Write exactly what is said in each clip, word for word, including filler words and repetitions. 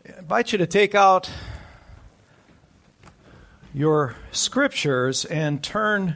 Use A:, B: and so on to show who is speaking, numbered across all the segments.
A: I invite you to take out your scriptures and turn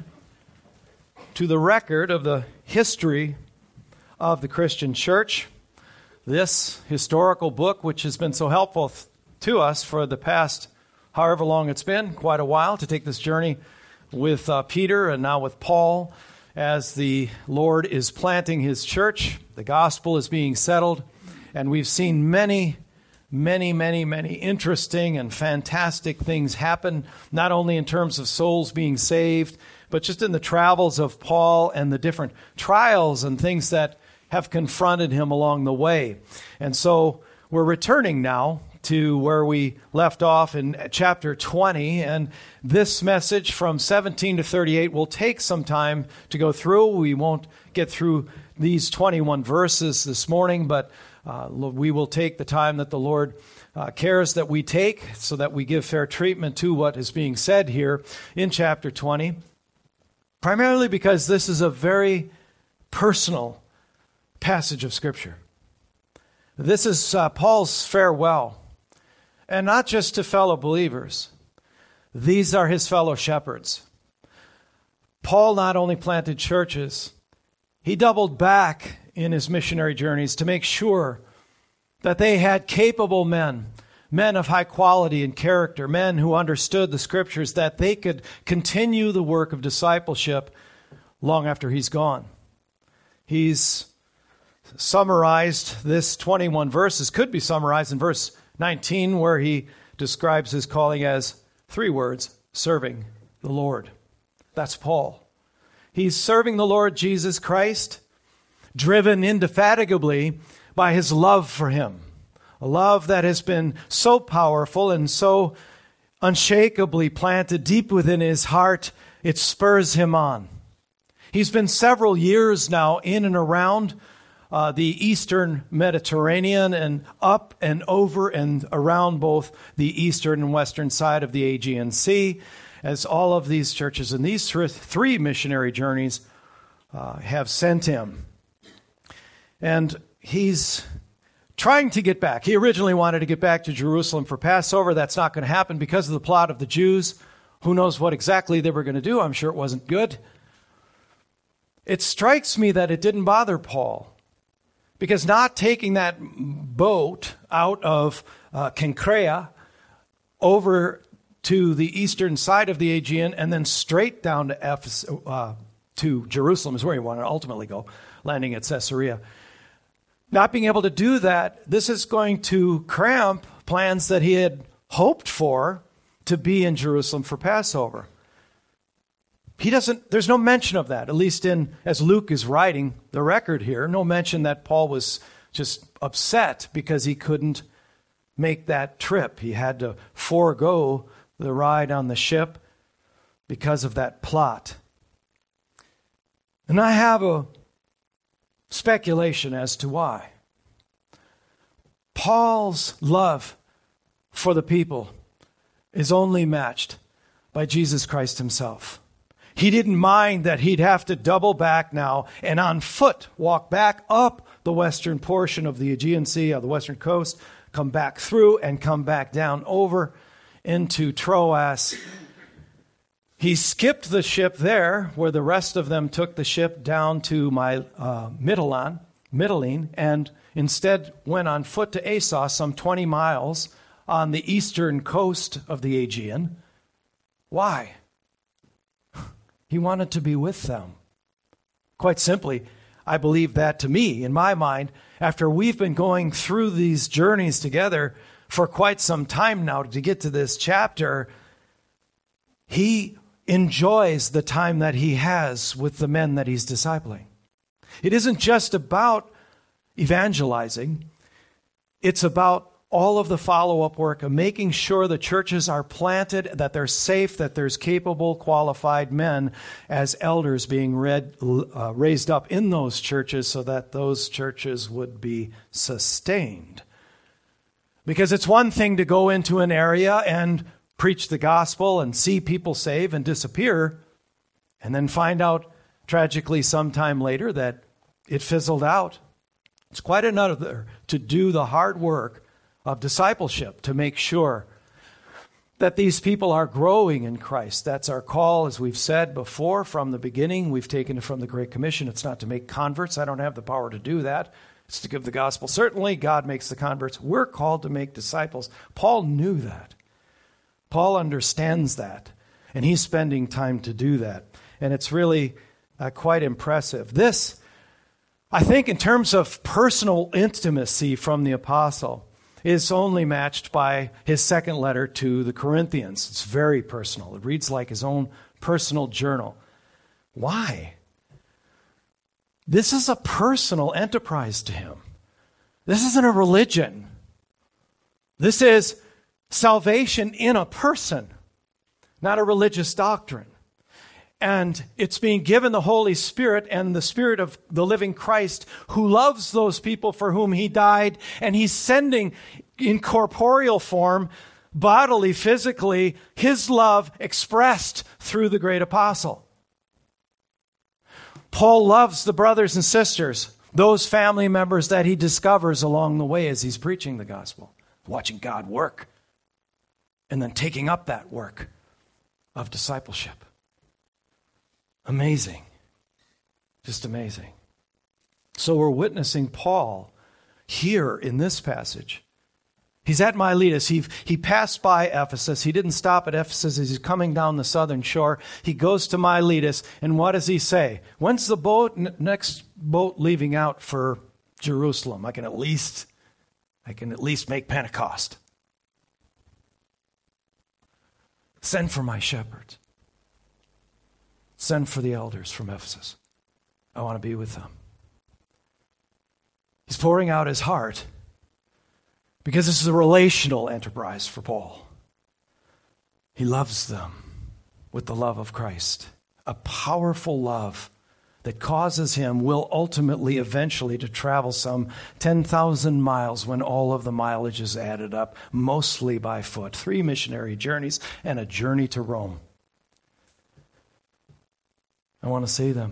A: to the record of the history of the Christian church. This historical book, which has been so helpful to us for the past however long it's been, quite a while, to take this journey with uh, Peter and now with Paul as the Lord is planting his church. The gospel is being settled, and we've seen many Many, many, many interesting and fantastic things happen, not only in terms of souls being saved, but just in the travels of Paul and the different trials and things that have confronted him along the way. And so we're returning now to where we left off in chapter twenty, and this message from seventeen to thirty-eight will take some time to go through. We won't get through these twenty-one verses this morning, but Uh, we will take the time that the Lord uh, cares that we take so that we give fair treatment to what is being said here in chapter twenty, primarily because this is a very personal passage of Scripture. This is uh, Paul's farewell, and not just to fellow believers. These are his fellow shepherds. Paul not only planted churches, he doubled back in his missionary journeys to make sure that they had capable men, men of high quality and character, men who understood the Scriptures, that they could continue the work of discipleship long after he's gone. He's summarized this twenty-one verses, could be summarized in verse nineteen, where he describes his calling as three words: serving the Lord. That's Paul. He's serving the Lord Jesus Christ, driven indefatigably by his love for him, a love that has been so powerful and so unshakably planted deep within his heart, it spurs him on. He's been several years now in and around uh, the eastern Mediterranean and up and over and around both the eastern and western side of the Aegean Sea, as all of these churches and these three missionary journeys uh, have sent him. And he's trying to get back. He originally wanted to get back to Jerusalem for Passover. That's not going to happen because of the plot of the Jews. Who knows what exactly they were going to do? I'm sure it wasn't good. It strikes me that it didn't bother Paul, because not taking that boat out of uh, Cenchrea over to the eastern side of the Aegean and then straight down to Ephesus, uh, to Jerusalem is where he wanted to ultimately go, landing at Caesarea. Not being able to do that, this is going to cramp plans that he had hoped for to be in Jerusalem for Passover. He doesn't, there's no mention of that, at least in, as Luke is writing the record here, no mention that Paul was just upset because he couldn't make that trip. He had to forego the ride on the ship because of that plot. And I have a speculation as to why. Paul's love for the people is only matched by Jesus Christ himself. He didn't mind that he'd have to double back now and on foot walk back up the western portion of the Aegean Sea, on the western coast, come back through and come back down over into Troas. He skipped the ship there, where the rest of them took the ship down to my uh, Mytilene, Mytilene, and instead went on foot to Assos, some twenty miles on the eastern coast of the Aegean. Why? He wanted to be with them. Quite simply, I believe that to me, in my mind, after we've been going through these journeys together for quite some time now to get to this chapter, he enjoys the time that he has with the men that he's discipling. It isn't just about evangelizing. It's about all of the follow-up work of making sure the churches are planted, that they're safe, that there's capable, qualified men as elders being read, uh, raised up in those churches so that those churches would be sustained. Because it's one thing to go into an area and preach the gospel and see people saved and disappear, and then find out tragically sometime later that it fizzled out. It's quite another to do the hard work of discipleship to make sure that these people are growing in Christ. That's our call, as we've said before, from the beginning. We've taken it from the Great Commission. It's not to make converts. I don't have the power to do that. It's to give the gospel. Certainly, God makes the converts. We're called to make disciples. Paul knew that. Paul understands that, and he's spending time to do that. And it's really uh, quite impressive. This, I think, in terms of personal intimacy from the apostle, is only matched by his second letter to the Corinthians. It's very personal. It reads like his own personal journal. Why? This is a personal enterprise to him. This isn't a religion. This is salvation in a person, not a religious doctrine. And it's being given the Holy Spirit and the Spirit of the living Christ who loves those people for whom he died. And he's sending in corporeal form, bodily, physically, his love expressed through the great apostle. Paul loves the brothers and sisters, those family members that he discovers along the way as he's preaching the gospel, watching God work, and then taking up that work of discipleship. Amazing. Just amazing. So we're witnessing Paul here in this passage. He's at Miletus. He, he passed by Ephesus. He didn't stop at Ephesus as he's coming down the southern shore. He goes to Miletus, and what does he say? When's the boat, n- next boat leaving out for Jerusalem? I can at least, I can at least make Pentecost. Send for my shepherds. Send for the elders from Ephesus. I want to be with them. He's pouring out his heart because this is a relational enterprise for Paul. He loves them with the love of Christ, a powerful love that causes him, will ultimately, eventually, to travel some ten thousand miles when all of the mileage is added up, mostly by foot. Three missionary journeys and a journey to Rome. I want to see them.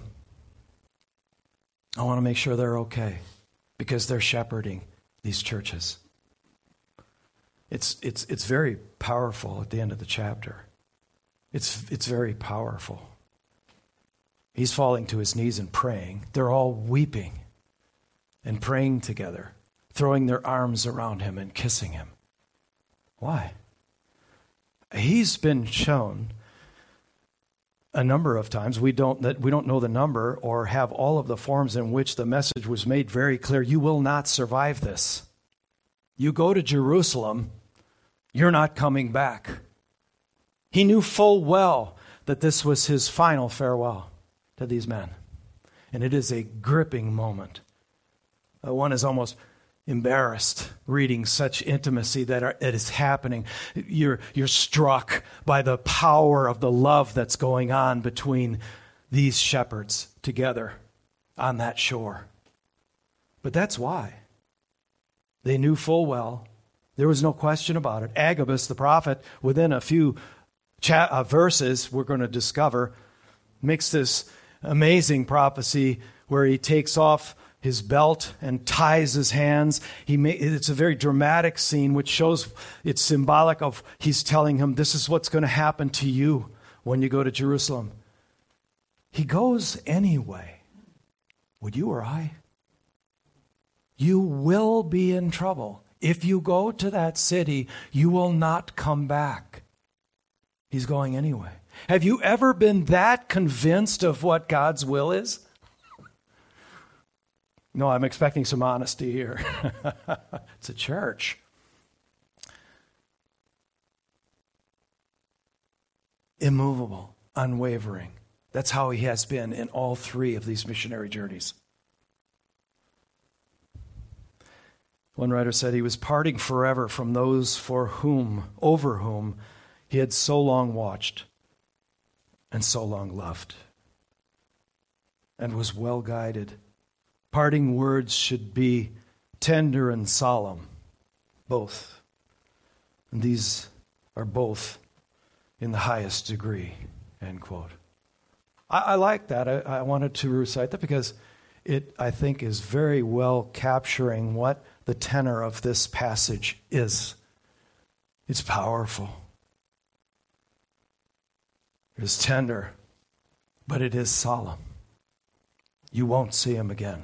A: I want to make sure they're okay because they're shepherding these churches. It's it's it's very powerful at the end of the chapter. It's it's very powerful. He's falling to his knees and praying. They're all weeping and praying together, throwing their arms around him and kissing him. Why? He's been shown a number of times, we don't that we don't know the number or have all of the forms in which the message was made very clear. You will not survive this. You go to Jerusalem, you're not coming back. He knew full well that this was his final farewell to these men. And it is a gripping moment. Uh, one is almost embarrassed reading such intimacy that are, it is happening. You're, you're struck by the power of the love that's going on between these shepherds together on that shore. But that's why. They knew full well. There was no question about it. Agabus, the prophet, within a few cha- uh, verses, we're going to discover, makes this amazing prophecy where he takes off his belt and ties his hands. He may, it's a very dramatic scene which shows it's symbolic of he's telling him this is what's going to happen to you when you go to Jerusalem. He goes anyway. Would you or I? You will be in trouble. If you go to that city, you will not come back. He's going anyway. Have you ever been that convinced of what God's will is? No, I'm expecting some honesty here. It's a church. Immovable, unwavering. That's how he has been in all three of these missionary journeys. One writer said he was parting forever from those for whom, over whom, he had so long watched and so long loved and was well guided. Parting words should be tender and solemn, both. And these are both in the highest degree, end quote. I, I like that. I, I wanted to recite that because it, I think, is very well capturing what the tenor of this passage is. It's powerful. It is tender, but it is solemn. You won't see him again.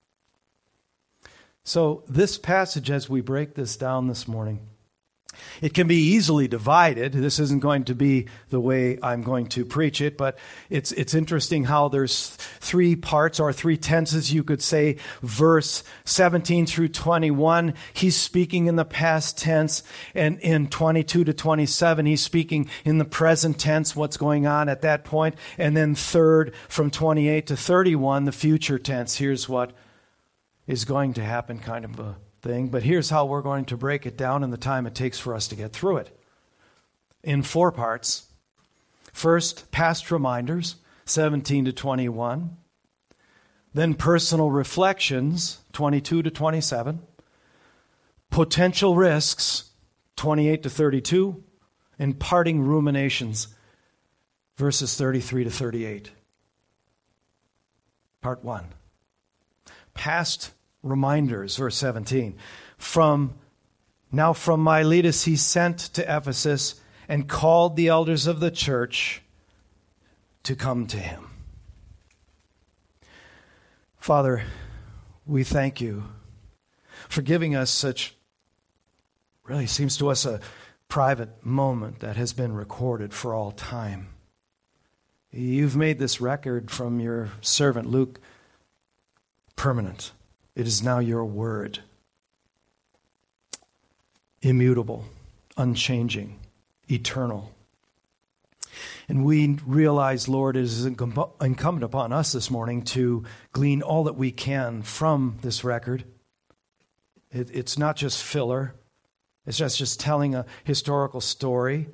A: So this passage, as we break this down this morning, it can be easily divided. This isn't going to be the way I'm going to preach it, but it's it's interesting how there's three parts or three tenses, you could say. Verse seventeen through twenty-one, he's speaking in the past tense, and in twenty-two to twenty-seven, he's speaking in the present tense, what's going on at that point. And then third, from twenty-eight to thirty-one, the future tense. Here's what is going to happen, kind of a thing, but here's how we're going to break it down in the time it takes for us to get through it. In four parts. First, past reminders, seventeen to twenty-one. Then personal reflections, twenty-two to twenty-seven. Potential risks, twenty-eight to thirty-two. And parting ruminations, verses thirty-three to thirty-eight. Part one. Past reminders, verse seventeen. From now from Miletus he sent to Ephesus and called the elders of the church to come to him. Father, we thank you for giving us such, really seems to us a private moment that has been recorded for all time. You've made this record from your servant Luke permanent. It is now your word. Immutable, unchanging, eternal. And we realize, Lord, it is incumbent upon us this morning to glean all that we can from this record. It, it's not just filler. It's just, just telling a historical story.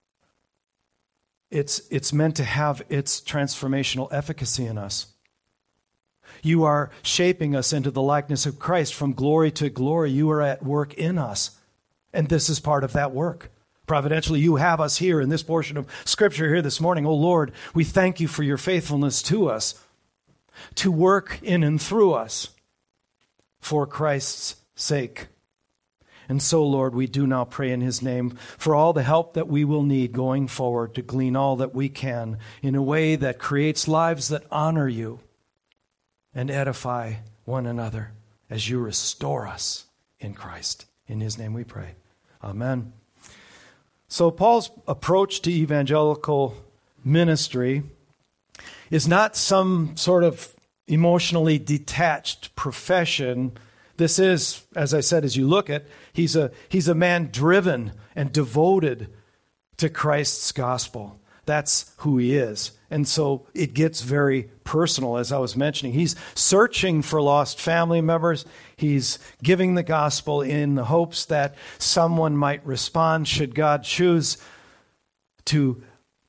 A: It's, it's meant to have its transformational efficacy in us. You are shaping us into the likeness of Christ from glory to glory. You are at work in us. And this is part of that work. Providentially, you have us here in this portion of Scripture here this morning. Oh Lord, we thank you for your faithfulness to us, to work in and through us for Christ's sake. And so, Lord, we do now pray in his name for all the help that we will need going forward to glean all that we can in a way that creates lives that honor you and edify one another as you restore us in Christ. In his name we pray. Amen. So Paul's approach to evangelical ministry is not some sort of emotionally detached profession. This is, as I said, as you look at, he's a, he's a man driven and devoted to Christ's gospel. That's who he is. And so it gets very personal, as I was mentioning. He's searching for lost family members. He's giving the gospel in the hopes that someone might respond should God choose to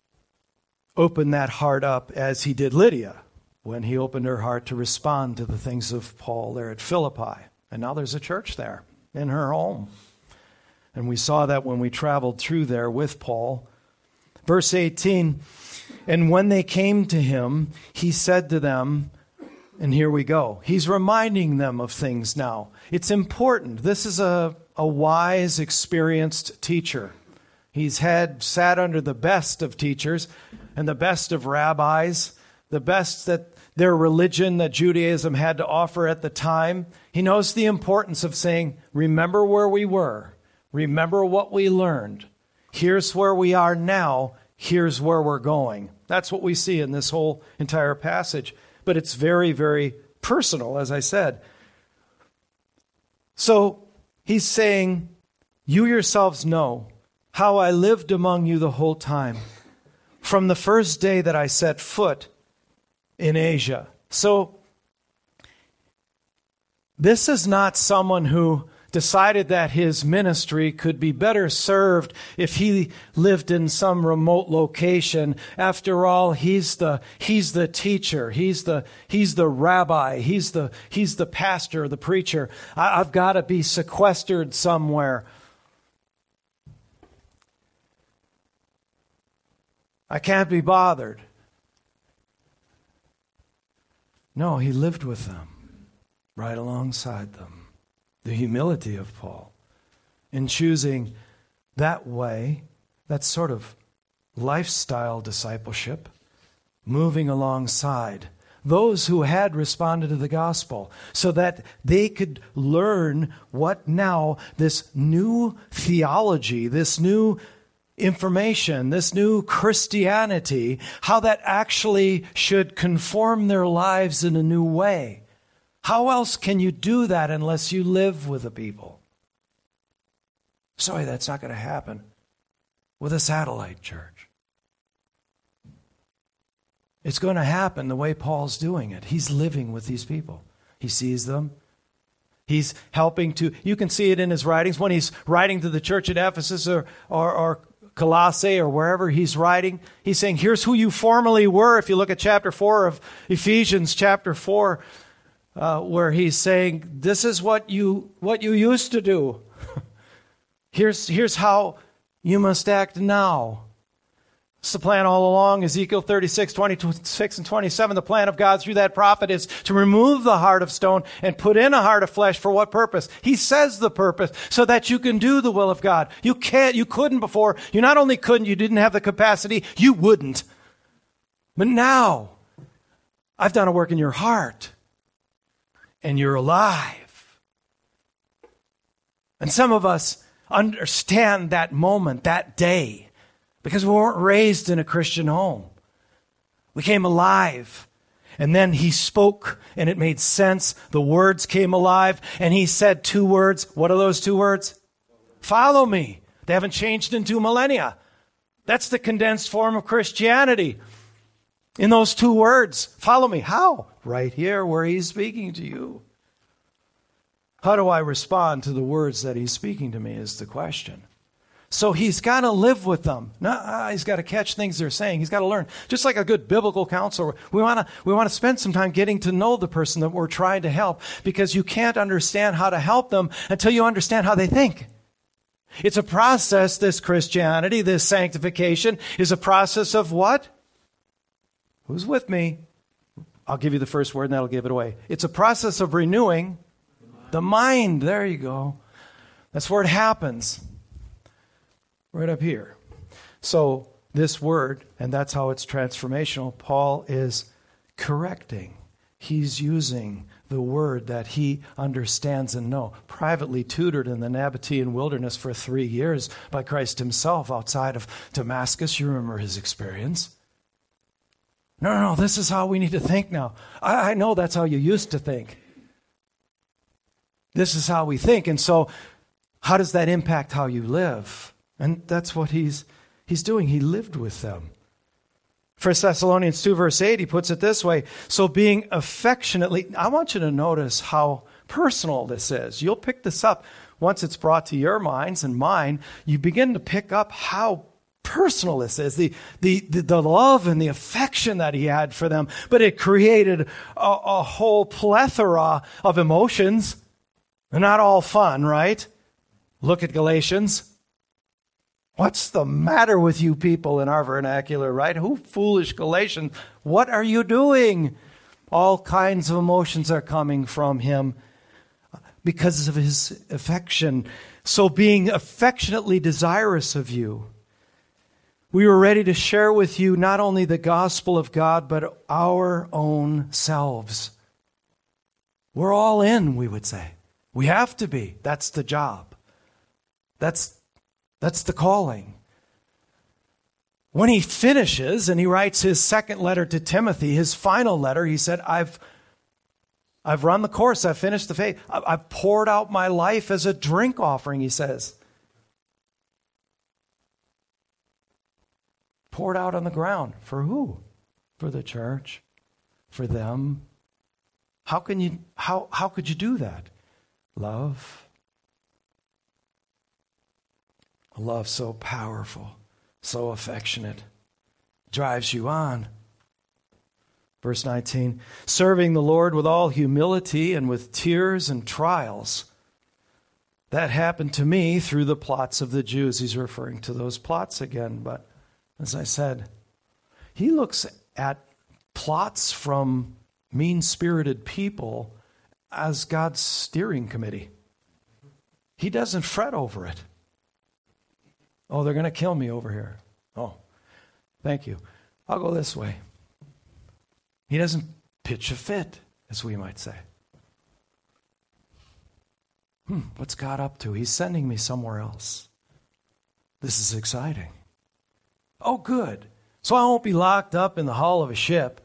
A: open that heart up, as he did Lydia when he opened her heart to respond to the things of Paul there at Philippi. And now there's a church there in her home. And we saw that when we traveled through there with Paul. Verse eighteen, and when they came to him, he said to them, and here we go. He's reminding them of things now. It's important. This is a, a wise, experienced teacher. He's had sat under the best of teachers and the best of rabbis, the best that their religion, that Judaism had to offer at the time. He knows the importance of saying, remember where we were. Remember what we learned. Here's where we are now. Here's where we're going. That's what we see in this whole entire passage. But it's very, very personal, as I said. So he's saying, you yourselves know how I lived among you the whole time, from the first day that I set foot in Asia. So this is not someone who decided that his ministry could be better served if he lived in some remote location. After all, he's the he's the teacher, he's the he's the rabbi, he's the he's the pastor, the preacher. I, I've got to be sequestered somewhere. I can't be bothered. No, he lived with them, right alongside them. the humility of Paul in choosing that way, that sort of lifestyle discipleship, moving alongside those who had responded to the gospel so that they could learn what now this new theology, this new information, this new Christianity, how that actually should conform their lives in a new way. How else can you do that unless you live with the people? Sorry, that's not going to happen with a satellite church. It's going to happen the way Paul's doing it. He's living with these people. He sees them. He's helping to, you can see it in his writings when he's writing to the church at Ephesus or, or, or Colossae or wherever he's writing. He's saying, here's who you formerly were. If you look at chapter four of Ephesians, chapter four, uh, where he's saying, this is what you what you used to do. here's, here's how you must act now. It's the plan all along. Ezekiel thirty-six, twenty-six and twenty-seven, the plan of God through that prophet is to remove the heart of stone and put in a heart of flesh. For what purpose? He says the purpose, so that you can do the will of God. You can't, you couldn't before. You not only couldn't, you didn't have the capacity, you wouldn't. But now, I've done a work in your heart, and you're alive. And some of us understand that moment, that day, because we weren't raised in a Christian home. We came alive. And then he spoke and it made sense. The words came alive and he said two words. What are those two words? Follow me. They haven't changed in two millennia. That's the condensed form of Christianity. In those two words, follow me. How? Right here where he's speaking to you. How do I respond to the words that he's speaking to me is the question. So he's got to live with them. No, he's got to catch things they're saying. He's got to learn. Just like a good biblical counselor, we want to we want to spend some time getting to know the person that we're trying to help, because you can't understand how to help them until you understand how they think. It's a process, this Christianity, this sanctification is a process of what? Who's with me? I'll give you the first word and that'll give it away. It's a process of renewing the mind. There you go. That's where it happens. Right up here. So this word, and that's how it's transformational, Paul is correcting. He's using the word that he understands and knows. Privately tutored in the Nabatean wilderness for three years by Christ himself outside of Damascus. You remember his experience. No, no, no, this is how we need to think now. I, I know that's how you used to think. This is how we think. And so how does that impact how you live? And that's what he's he's doing. He lived with them. First Thessalonians two, verse eight, he puts it this way. So being affectionately, I want you to notice how personal this is. You'll pick this up once it's brought to your minds and mine. You begin to pick up how personal this is. The, the, the, the love and the affection that he had for them. But it created a, a whole plethora of emotions. They're not all fun, right? Look at Galatians. What's the matter with you people in our vernacular, right? Who foolish Galatians? What are you doing? All kinds of emotions are coming from him because of his affection. So being affectionately desirous of you, we were ready to share with you not only the gospel of God, but our own selves. We're all in, we would say. We have to be. That's the job. That's That's the calling. When he finishes and he writes his second letter to Timothy, his final letter, he said, I've, I've run the course. I've finished the faith. I've poured out my life as a drink offering, he says. Poured out on the ground. For who? For the church. For them. How can you, how, how could you do that? Love. A love so powerful, so affectionate, drives you on. Verse nineteen, serving the Lord with all humility and with tears and trials. That happened to me through the plots of the Jews. He's referring to those plots again. But as I said, he looks at plots from mean-spirited people as God's steering committee. he doesn't fret over it. Oh, they're going to kill me over here. Oh, thank you. I'll go this way. He doesn't pitch a fit, as we might say. Hmm, what's God up to? He's sending me somewhere else. This is exciting. Oh, good. So I won't be locked up in the hull of a ship.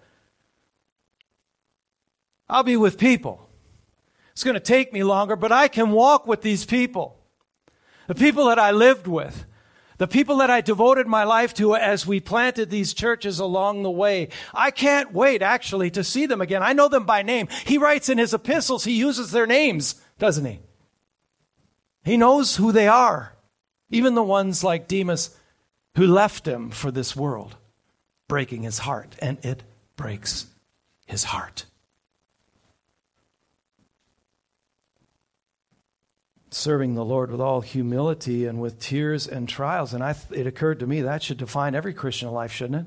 A: I'll be with people. It's going to take me longer, but I can walk with these people. The people that I lived with. The people that I devoted my life to as we planted these churches along the way. I can't wait, actually, to see them again. I know them by name. He writes in his epistles, he uses their names, doesn't he? He knows who they are. Even the ones like Demas who left him for this world, breaking his heart. And it breaks his heart. Serving the Lord with all humility and with tears and trials. And I, it occurred to me that should define every Christian life, shouldn't it?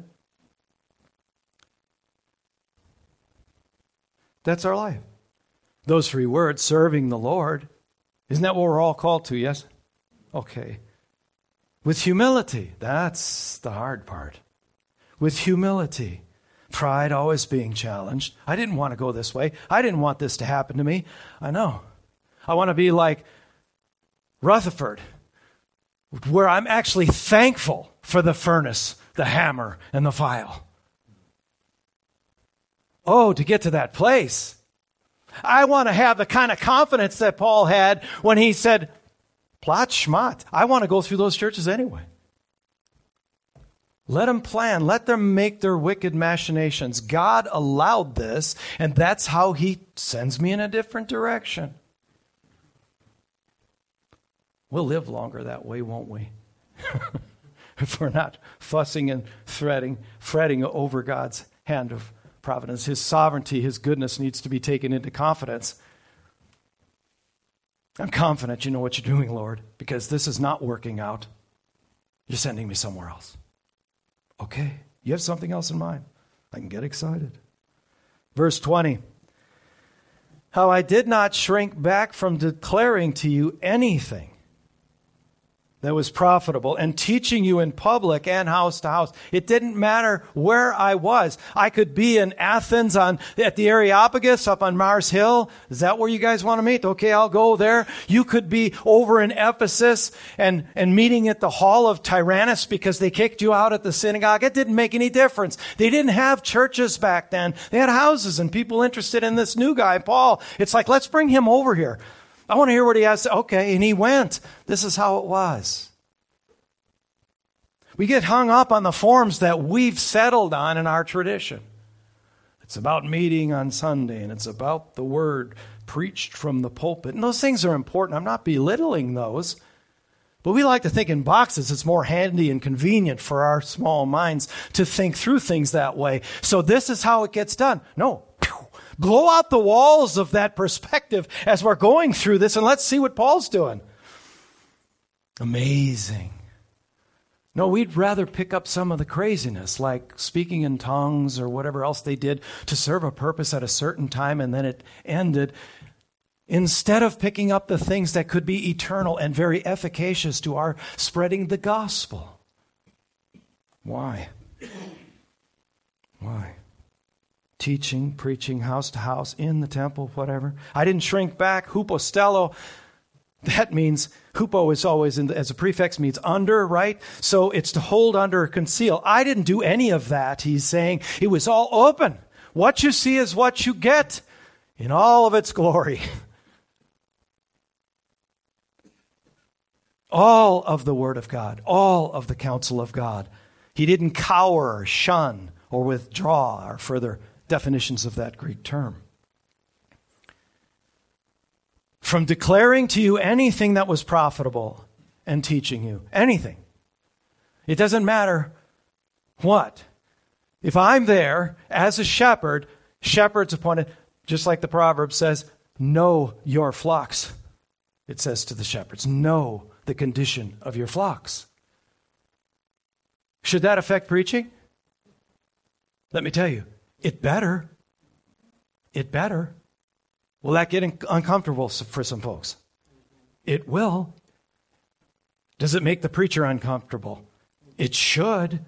A: That's our life. Those three words, serving the Lord. Isn't that what we're all called to, yes? Okay. With humility. That's the hard part. With humility. Pride always being challenged. I didn't want to go this way. I didn't want this to happen to me. I know. I want to be like Rutherford, where I'm actually thankful for the furnace, the hammer, and the file. Oh, to get to that place. I want to have the kind of confidence that Paul had when he said, Plot schmat. I want to go through those churches anyway. Let them plan. Let them make their wicked machinations. God allowed this, and that's how he sends me in a different direction. We'll live longer that way, won't we? If we're not fussing and fretting, fretting over God's hand of providence. His sovereignty, his goodness needs to be taken into confidence. I'm confident you know what you're doing, Lord, because this is not working out. You're sending me somewhere else. Okay, you have something else in mind. I can get excited. Verse twenty. How I did not shrink back from declaring to you anything that was profitable and teaching you in public and house to house. It didn't matter where I was. I could be in Athens on at the Areopagus up on Mars Hill. Is that where you guys want to meet? Okay, I'll go there. You could be over in Ephesus and, and meeting at the hall of Tyrannus because they kicked you out at the synagogue. It didn't make any difference. They didn't have churches back then. They had houses and people interested in this new guy, Paul. It's like, let's bring him over here. I want to hear what he has to say. Okay, and he went. This is how it was. We get hung up on the forms that we've settled on in our tradition. It's about meeting on Sunday, and it's about the word preached from the pulpit. And those things are important. I'm not belittling those. But we like to think in boxes. It's more handy and convenient for our small minds to think through things that way. So this is how it gets done. No. Blow out the walls of that perspective as we're going through this, and let's see what Paul's doing. Amazing. No, we'd rather pick up some of the craziness, like speaking in tongues or whatever else they did to serve a purpose at a certain time and then it ended, instead of picking up the things that could be eternal and very efficacious to our spreading the gospel. Why? Why? Teaching, preaching, house to house, in the temple, whatever. I didn't shrink back. Hupostello, that means, hupo is always, in the, as a prefix, means under, right? So it's to hold under or conceal. I didn't do any of that, he's saying. It was all open. What you see is what you get in all of its glory. All of the Word of God, all of the counsel of God. He didn't cower or shun or withdraw or further definitions of that Greek term. From declaring to you anything that was profitable and teaching you. Anything. It doesn't matter what. If I'm there as a shepherd, shepherds appointed, just like the proverb says, know your flocks. It says to the shepherds, know the condition of your flocks. Should that affect preaching? Let me tell you, it better. It better. Will that get uncomfortable for some folks? It will. Does it make the preacher uncomfortable? It should.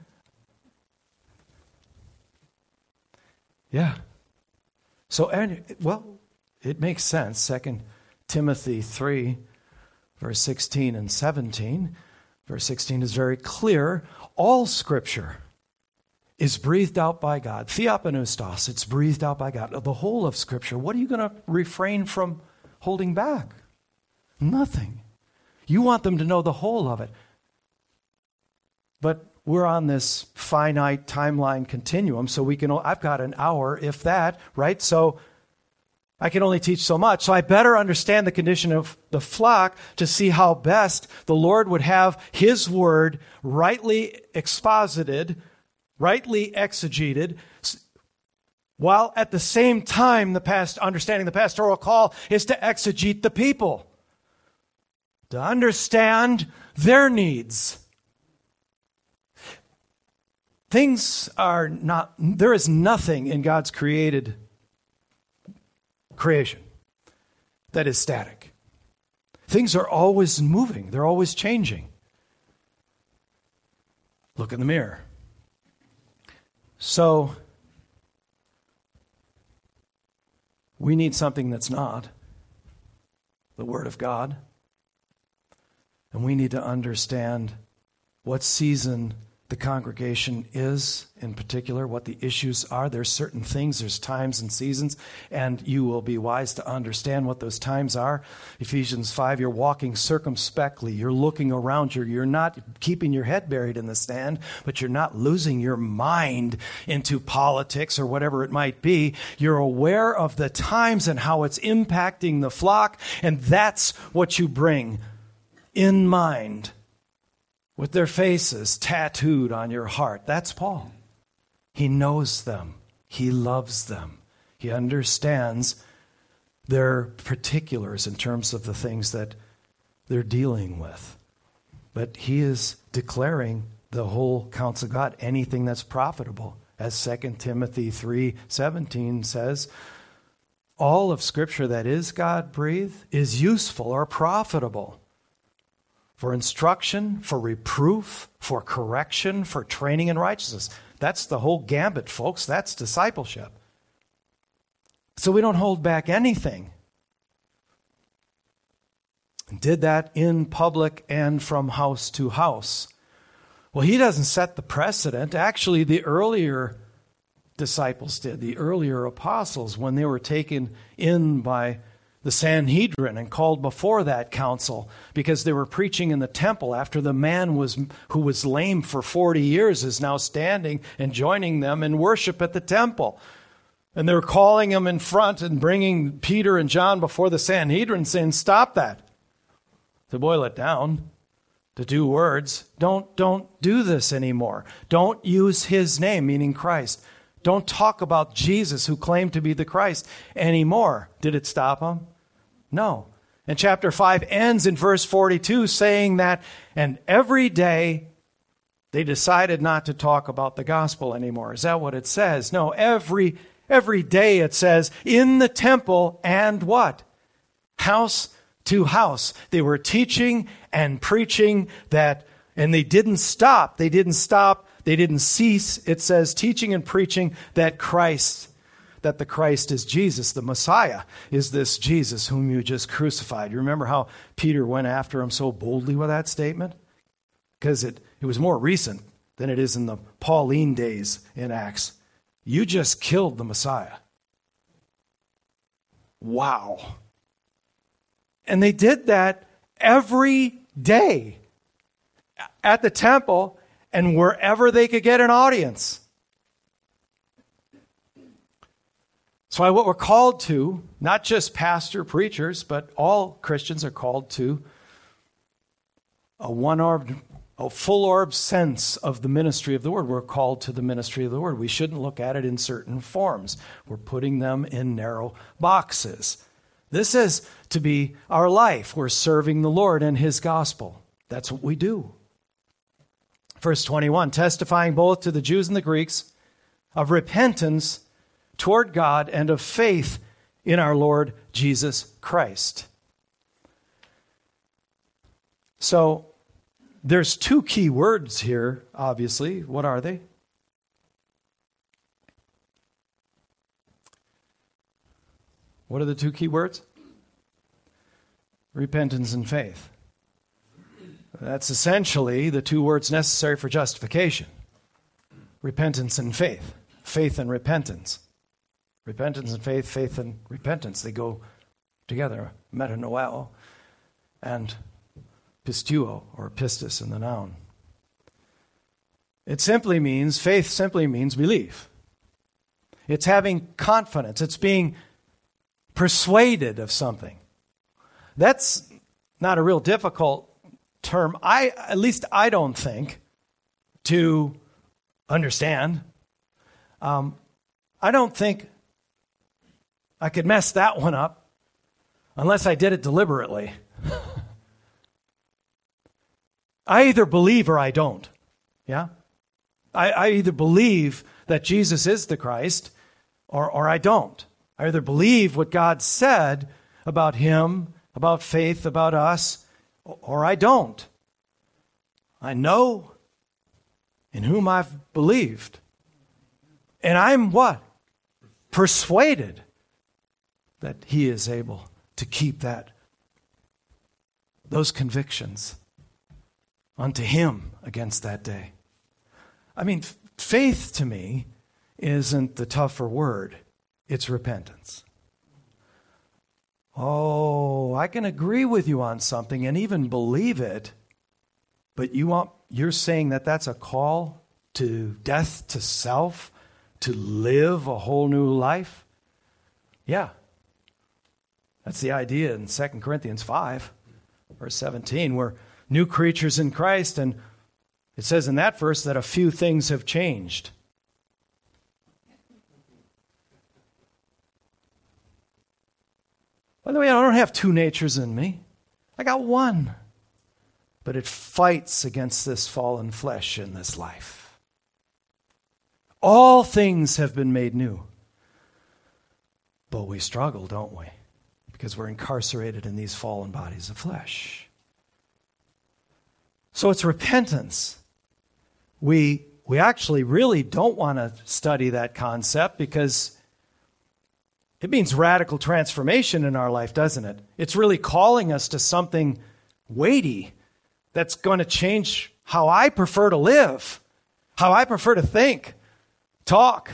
A: Yeah. So, and well, it makes sense. Second Timothy three, verse sixteen and seventeen. Verse sixteen is very clear. All Scripture is breathed out by God. Theopneustos, it's breathed out by God. The whole of Scripture. What are you going to refrain from holding back? Nothing. You want them to know the whole of it. But we're on this finite timeline continuum, so we can, I've got an hour, if that, right? So I can only teach so much. So I better understand the condition of the flock to see how best the Lord would have His word rightly exposited, rightly exegeted, while at the same time the past understanding the pastoral call is to exegete the people, to understand their needs. Things are not, there is nothing in God's created creation that is static. Things are always moving. They're always changing. Look in the mirror. So, we need something that's not the Word of God. And we need to understand what season the congregation is, in particular, what the issues are. There's certain things, there's times and seasons, and you will be wise to understand what those times are. Ephesians five, you're walking circumspectly. You're looking around you. You're not keeping your head buried in the sand, but you're not losing your mind into politics or whatever it might be. You're aware of the times and how it's impacting the flock, and that's what you bring in mind, with their faces tattooed on your heart. That's Paul. He knows them. He loves them. He understands their particulars in terms of the things that they're dealing with. But he is declaring the whole counsel of God, anything that's profitable. As Second Timothy three seventeen says, all of Scripture that is God-breathed is useful or profitable for instruction, for reproof, for correction, for training in righteousness. That's the whole gambit, folks. That's discipleship. So we don't hold back anything. Did that in public and from house to house. Well, he doesn't set the precedent. Actually, the earlier disciples did, the earlier apostles, when they were taken in by the Sanhedrin and called before that council because they were preaching in the temple after the man was who was lame for forty years is now standing and joining them in worship at the temple. And they were calling him in front and bringing Peter and John before the Sanhedrin saying, stop that. To boil it down to two words, don't, don't do this anymore. Don't use his name, meaning Christ. Don't talk about Jesus, who claimed to be the Christ, anymore. Did it stop him? No. And chapter five ends in verse forty-two saying that, and every day they decided not to talk about the gospel anymore. Is that what it says? No, every every day it says, in the temple and what? House to house. They were teaching and preaching that, and they didn't stop. They didn't stop. They didn't cease. It says teaching and preaching that Christ, that the Christ is Jesus, the Messiah is this Jesus whom you just crucified. You remember how Peter went after him so boldly with that statement? Because it, it was more recent than it is in the Pauline days in Acts. You just killed the Messiah. Wow. And they did that every day at the temple and wherever they could get an audience. That's why what we're called to, not just pastor preachers, but all Christians are called to a one-orbed, a full-orbed sense of the ministry of the Word. We're called to the ministry of the Word. We shouldn't look at it in certain forms. We're putting them in narrow boxes. This is to be our life. We're serving the Lord and His gospel. That's what we do. Verse twenty-one, testifying both to the Jews and the Greeks of repentance toward God and of faith in our Lord Jesus Christ. So there's two key words here, obviously. What are they? What are the two key words? Repentance and faith. That's essentially the two words necessary for justification. Repentance and faith. Faith and repentance. Repentance and faith, faith and repentance. They go together. Metanoeo and pistuo, or pistis in the noun. It simply means, faith simply means belief. It's having confidence. It's being persuaded of something. That's not a real difficult term, I at least I don't think, to understand. Um, I don't think I could mess that one up unless I did it deliberately. I either believe or I don't. Yeah? I, I either believe that Jesus is the Christ or, or I don't. I either believe what God said about him, about faith, about us, or I don't. I know in whom I've believed. And I'm what? Persuaded that he is able to keep that, those convictions unto him against that day. I mean, f- faith to me isn't the tougher word. It's repentance. Oh, I can agree with you on something and even believe it, but you want, you're saying that that's a call to death to self, to live a whole new life? Yeah. That's the idea in Second Corinthians five, verse seventeen, we're new creatures in Christ, and it says in that verse that a few things have changed. By the way, I don't have two natures in me. I got one. But it fights against this fallen flesh in this life. All things have been made new. But we struggle, don't we? Because we're incarcerated in these fallen bodies of flesh. So it's repentance. We, we actually really don't want to study that concept because it means radical transformation in our life, doesn't it? It's really calling us to something weighty that's going to change how I prefer to live, how I prefer to think, talk,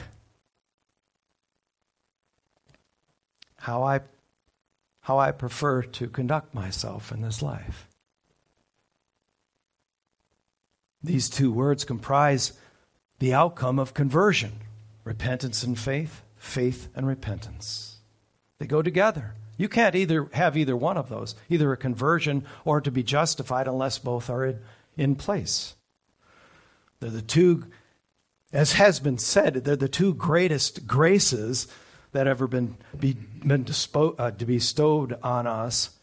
A: how I, how I prefer to conduct myself in this life. These two words comprise the outcome of conversion, repentance and faith. Faith and repentance. They go together. You can't either have either one of those, either a conversion or to be justified unless both are in, in place. They're the two, as has been said, they're the two greatest graces that ever been, be, been dispo, uh, bestowed on us,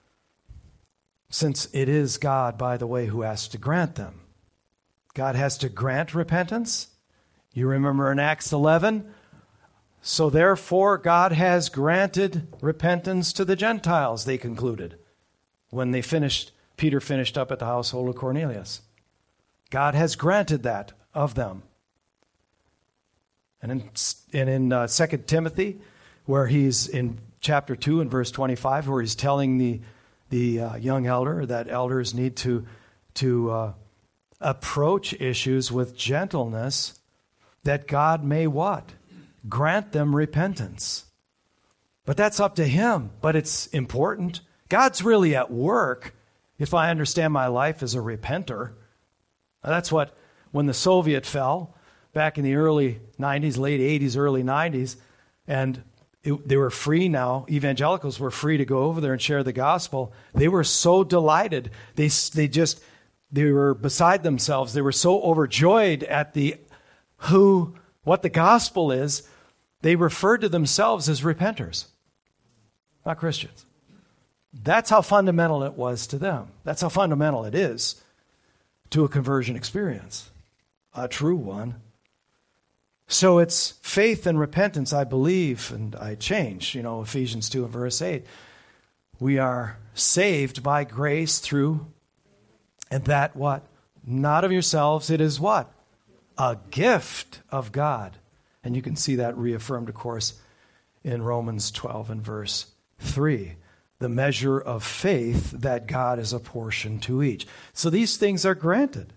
A: since it is God, by the way, who has to grant them. God has to grant repentance. You remember in Acts eleven, so therefore, God has granted repentance to the Gentiles, they concluded, when they finished, Peter finished up at the household of Cornelius. God has granted that of them. And in, and in uh, Second Timothy, where he's in chapter two and verse twenty-five, where he's telling the, the uh, young elder that elders need to, to uh, approach issues with gentleness, that God may what? Grant them repentance. But that's up to him. But it's important. God's really at work if I understand my life as a repenter. That's what, when the Soviet fell back in the early nineties, late eighties, early nineties, and it, they were free now, evangelicals were free to go over there and share the gospel. They were so delighted. They, they just, they were beside themselves. They were so overjoyed at the who, what the gospel is. They referred to themselves as repenters, not Christians. That's how fundamental it was to them. That's how fundamental it is to a conversion experience, a true one. So it's faith and repentance, I believe, and I change. You know, Ephesians two and verse eight. We are saved by grace through And that what? Not of yourselves, it is what? A gift of God. And you can see that reaffirmed, of course, in Romans twelve and verse three. The measure of faith that God is apportioned to each. So these things are granted.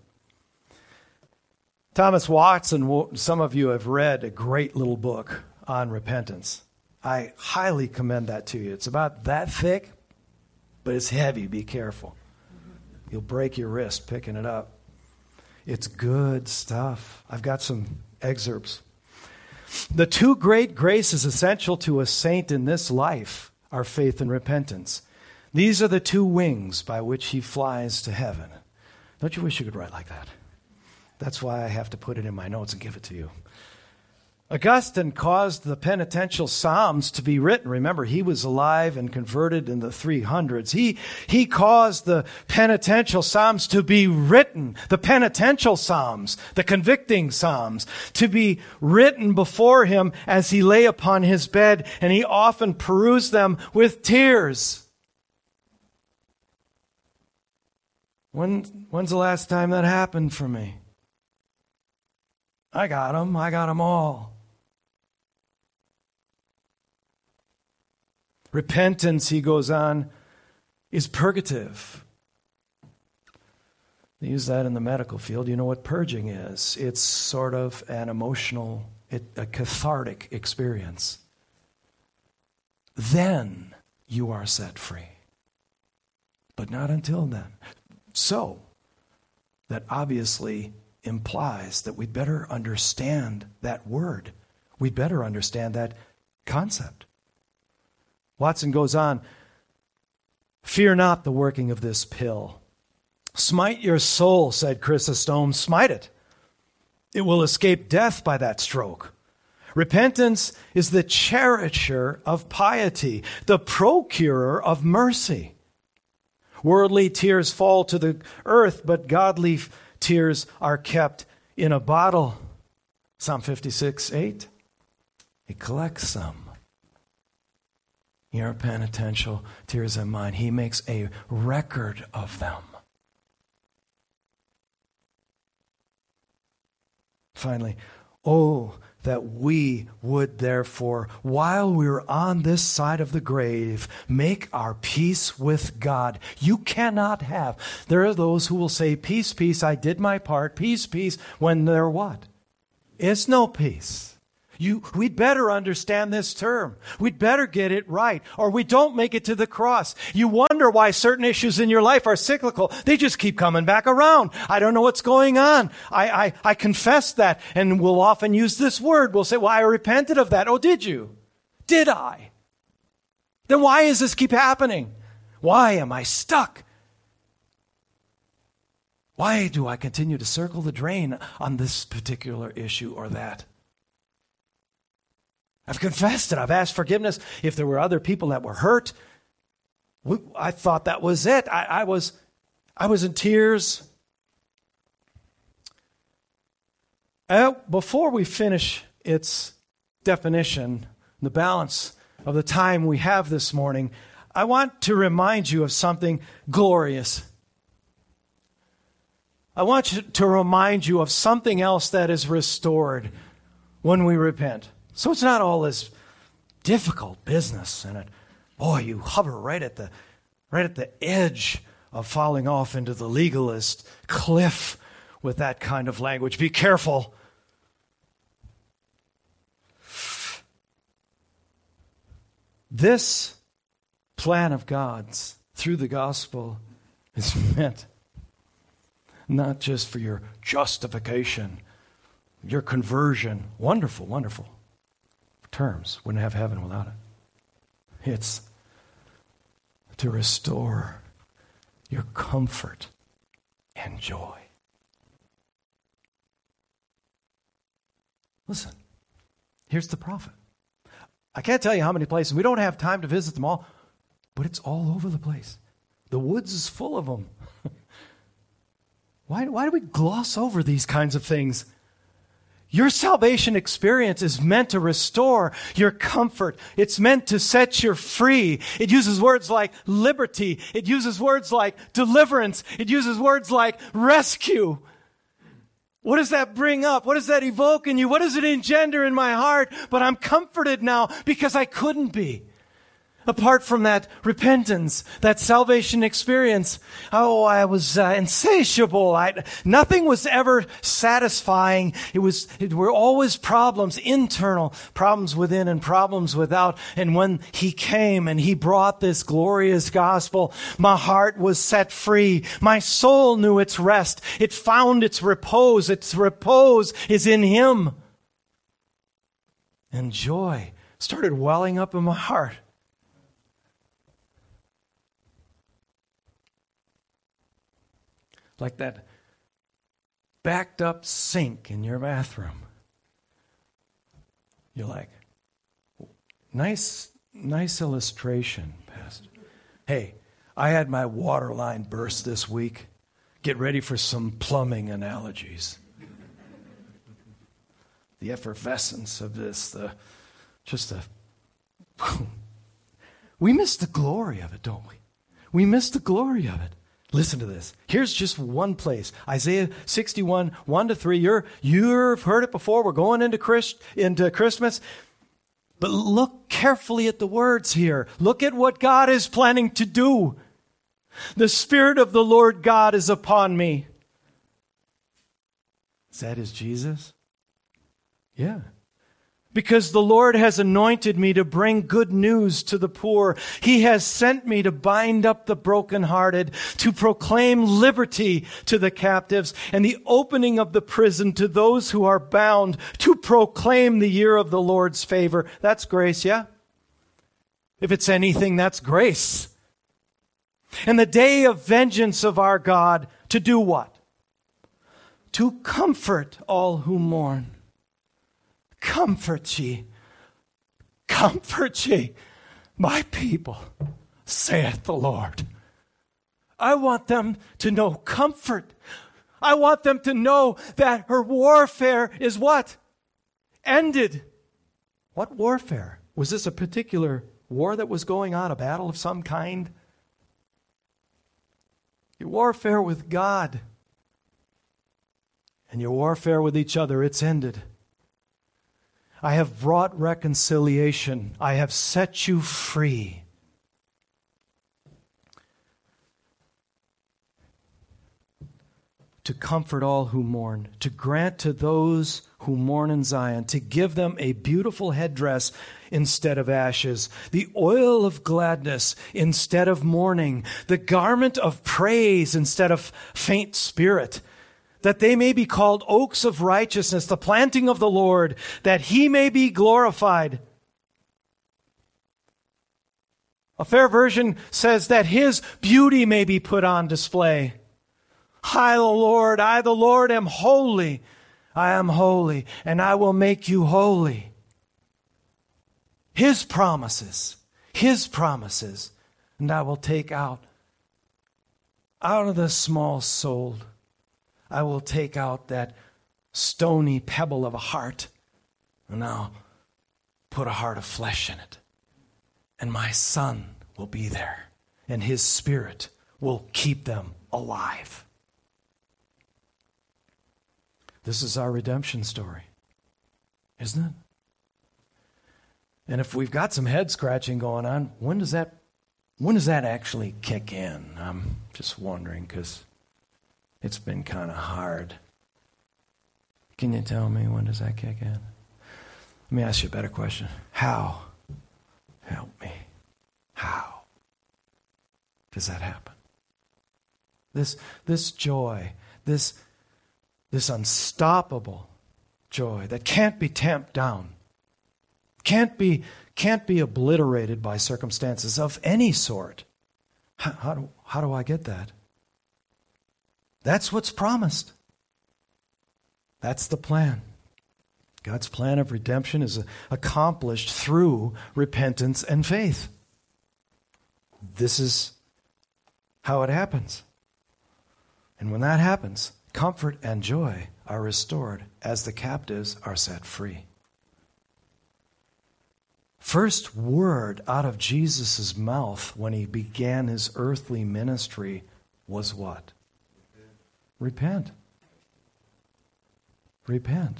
A: Thomas Watson, some of you have read a great little book on repentance. I highly commend that to you. It's about that thick, but it's heavy. Be careful. You'll break your wrist picking it up. It's good stuff. I've got some excerpts. The two great graces essential to a saint in this life are faith and repentance. These are the two wings by which he flies to heaven. Don't you wish you could write like that? That's why I have to put it in my notes and give it to you. Augustine caused the penitential psalms to be written. Remember, he was alive and converted in the three hundreds. He, he caused the penitential psalms to be written, the penitential psalms, the convicting psalms, to be written before him as he lay upon his bed, and he often perused them with tears. When, when's the last time that happened for me? I got them. I got them all. Repentance, he goes on, is purgative. They use that in the medical field. You know what purging is? It's sort of an emotional, a cathartic experience. Then you are set free. But not until then. So, that obviously implies that we better understand that word. We better understand that concept. Watson goes on, fear not the working of this pill. Smite your soul, said Chrysostom, smite it. It will escape death by that stroke. Repentance is the cherisher of piety, the procurer of mercy. Worldly tears fall to the earth, but godly tears are kept in a bottle. Psalm fifty-six, eight. He collects them. Your penitential tears and mine. He makes a record of them. Finally, oh, that we would therefore, while we're on this side of the grave, make our peace with God. You cannot have. There are those who will say, peace, peace, I did my part, peace, peace, when there what? It's no peace. You, we'd better understand this term. We'd better get it right, or we don't make it to the cross. You wonder why certain issues in your life are cyclical. They just keep coming back around. I don't know what's going on. I, I, I confess that, and we'll often use this word. We'll say, well, I repented of that. Oh, did you? Did I? Then why does this keep happening? Why am I stuck? Why do I continue to circle the drain on this particular issue or that? I've confessed it. I've asked forgiveness. If there were other people that were hurt, we, I thought that was it. I, I was, I was in tears. Uh, before we finish its definition, the balance of the time we have this morning, I want to remind you of something glorious. I want you to remind you of something else that is restored when we repent. So it's not all this difficult business, and it, boy, you hover right at the, right at the edge of falling off into the legalist cliff with that kind of language. Be careful. This plan of God's through the gospel is meant not just for your justification, your conversion. Wonderful, wonderful. Terms. Wouldn't have heaven without it. It's to restore your comfort and joy. Listen, here's the prophet. I can't tell you how many places. We don't have time to visit them all, but it's all over the place. The woods is full of them. why, why do we gloss over these kinds of things? Your salvation experience is meant to restore your comfort. It's meant to set you free. It uses words like liberty. It uses words like deliverance. It uses words like rescue. What does that bring up? What does that evoke in you? What does it engender in my heart? But I'm comforted now because I couldn't be. Apart from that repentance, that salvation experience, oh, I was uh, insatiable. I, nothing was ever satisfying. It was, it were always problems, internal problems within and problems without. And when He came and He brought this glorious gospel, my heart was set free. My soul knew its rest. It found its repose. Its repose is in Him. And joy started welling up in my heart. Like that backed up sink in your bathroom. You're like, nice, nice illustration, Pastor. Hey, I had my water line burst this week. Get ready for some plumbing analogies. The effervescence of this, the just the we miss the glory of it, don't we? We miss the glory of it. Listen to this. Here's just one place. Isaiah sixty-one, one to three. You're, you've heard it before. We're going into, Christ, into Christmas. But look carefully at the words here. Look at what God is planning to do. The Spirit of the Lord God is upon me. Is that His Jesus? Yeah. Because the Lord has anointed me to bring good news to the poor. He has sent me to bind up the brokenhearted, to proclaim liberty to the captives, and the opening of the prison to those who are bound, to proclaim the year of the Lord's favor. That's grace, yeah? If it's anything, that's grace. And the day of vengeance of our God, to do what? To comfort all who mourn. Comfort ye, comfort ye, my people, saith the Lord. I want them to know comfort. I want them to know that her warfare is what? Ended. What warfare? Was this a particular war that was going on, a battle of some kind? Your warfare with God and your warfare with each other, it's ended. I have brought reconciliation. I have set you free. To comfort all who mourn, to grant to those who mourn in Zion, to give them a beautiful headdress instead of ashes, the oil of gladness instead of mourning, the garment of praise instead of faint spirit, that they may be called oaks of righteousness, the planting of the Lord, that He may be glorified. A fair version says that His beauty may be put on display. I, the Lord, I, the Lord, am holy. I am holy, and I will make you holy. His promises, His promises, and I will take out, out of the small souled, I will take out that stony pebble of a heart, and I'll put a heart of flesh in it. And my Son will be there, and His Spirit will keep them alive. This is our redemption story, isn't it? And if we've got some head scratching going on, when does that, when does that actually kick in? I'm just wondering, because it's been kind of hard. Can you tell me when does that kick in? Let me ask you a better question. How? Help me. How does that happen? This, this joy, this, this unstoppable joy that can't be tamped down, can't be, can't be obliterated by circumstances of any sort. How, how do, how do I get that? That's what's promised. That's the plan. God's plan of redemption is accomplished through repentance and faith. This is how it happens. And when that happens, comfort and joy are restored as the captives are set free. First word out of Jesus' mouth when he began his earthly ministry was what? Repent. Repent.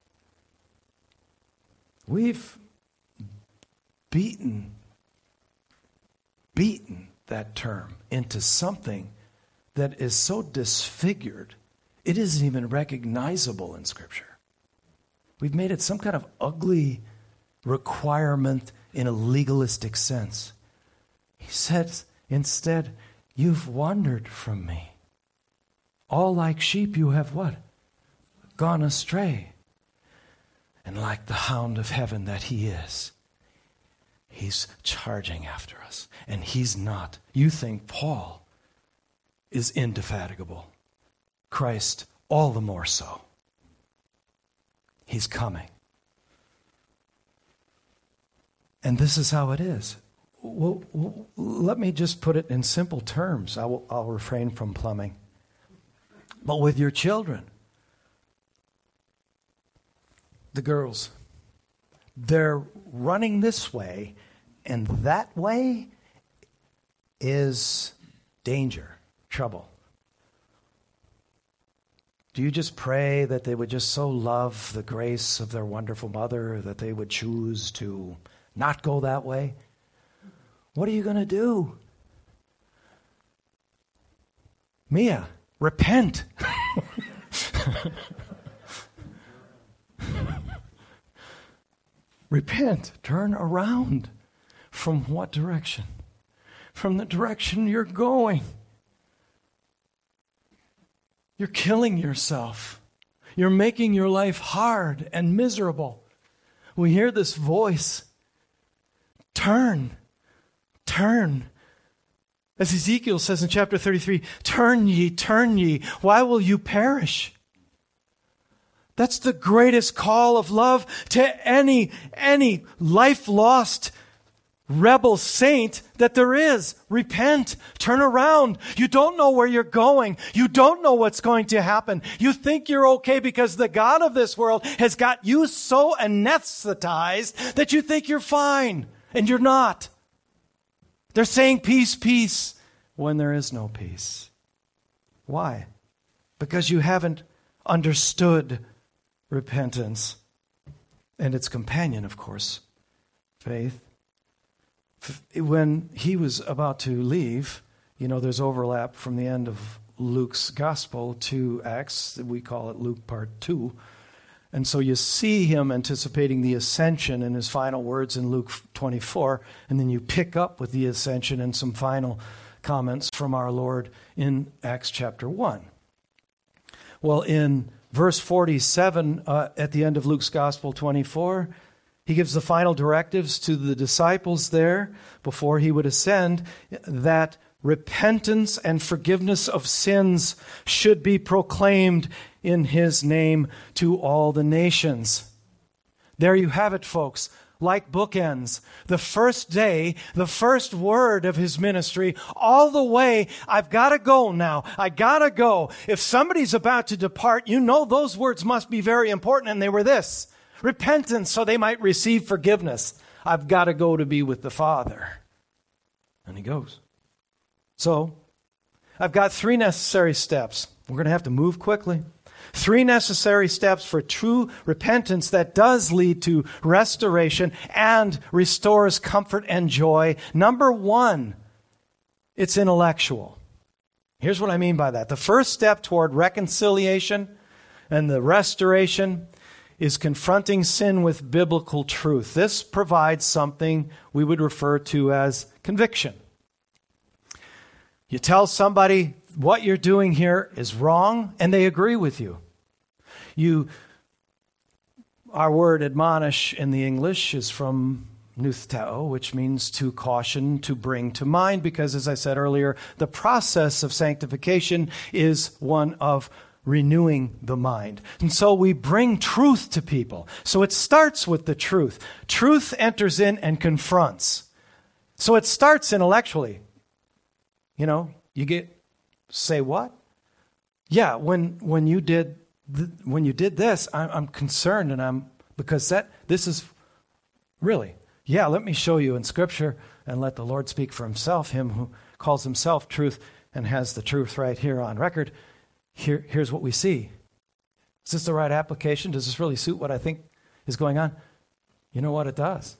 A: We've beaten, beaten that term into something that is so disfigured, it isn't even recognizable in Scripture. We've made it some kind of ugly requirement in a legalistic sense. He says, instead, you've wandered from me. All like sheep you have what? Gone astray. And like the hound of heaven that he is, he's charging after us. And he's not. You think Paul is indefatigable. Christ, all the more so. He's coming. And this is how it is. Well, well, let me just put it in simple terms. I will, I'll refrain from plumbing. But with your children, the girls, they're running this way, and that way is danger, trouble. Do you just pray that they would just so love the grace of their wonderful mother that they would choose to not go that way? What are you going to do? Mia, repent. Repent. Turn around. From what direction? From the direction you're going. You're killing yourself. You're making your life hard and miserable. We hear this voice. Turn. Turn. As Ezekiel says in chapter thirty-three, turn ye, turn ye. Why will you perish? That's the greatest call of love to any, any life-lost rebel saint that there is. Repent. Turn around. You don't know where you're going. You don't know what's going to happen. You think you're okay because the God of this world has got you so anesthetized that you think you're fine, and you're not. They're saying peace, peace, when there is no peace. Why? Because you haven't understood repentance and its companion, of course, faith. When he was about to leave, you know, there's overlap from the end of Luke's gospel to Acts. We call it Luke part two. And so you see him anticipating the ascension in his final words in Luke twenty-four, and then you pick up with the ascension and some final comments from our Lord in Acts chapter one. Well, in verse forty-seven, uh, at the end of Luke's Gospel twenty-four, he gives the final directives to the disciples there before he would ascend, that repentance and forgiveness of sins should be proclaimed in his name to all the nations. There you have it, folks. Like bookends. The first day, the first word of his ministry, all the way, I've got to go now. I got to go. If somebody's about to depart, you know those words must be very important, and they were this: repentance, so they might receive forgiveness. I've got to go to be with the Father. And he goes. So, I've got three necessary steps. We're going to have to move quickly. Three necessary steps for true repentance that does lead to restoration and restores comfort and joy. Number one, it's intellectual. Here's what I mean by that. The first step toward reconciliation and the restoration is confronting sin with biblical truth. This provides something we would refer to as conviction. You tell somebody what you're doing here is wrong, and they agree with you. You, our word admonish in the English is from nuthteo, which means to caution, to bring to mind, because as I said earlier, the process of sanctification is one of renewing the mind. And so we bring truth to people. So it starts with the truth. Truth enters in and confronts. So it starts intellectually. You know, you get, say what? yeah, when when you did th- when you did this, I'm, I'm concerned, and I'm because that this is really, yeah. Let me show you in Scripture, and let the Lord speak for Himself. Him who calls Himself truth and has the truth right here on record. Here, here's what we see. Is this the right application? Does this really suit what I think is going on? You know what it does.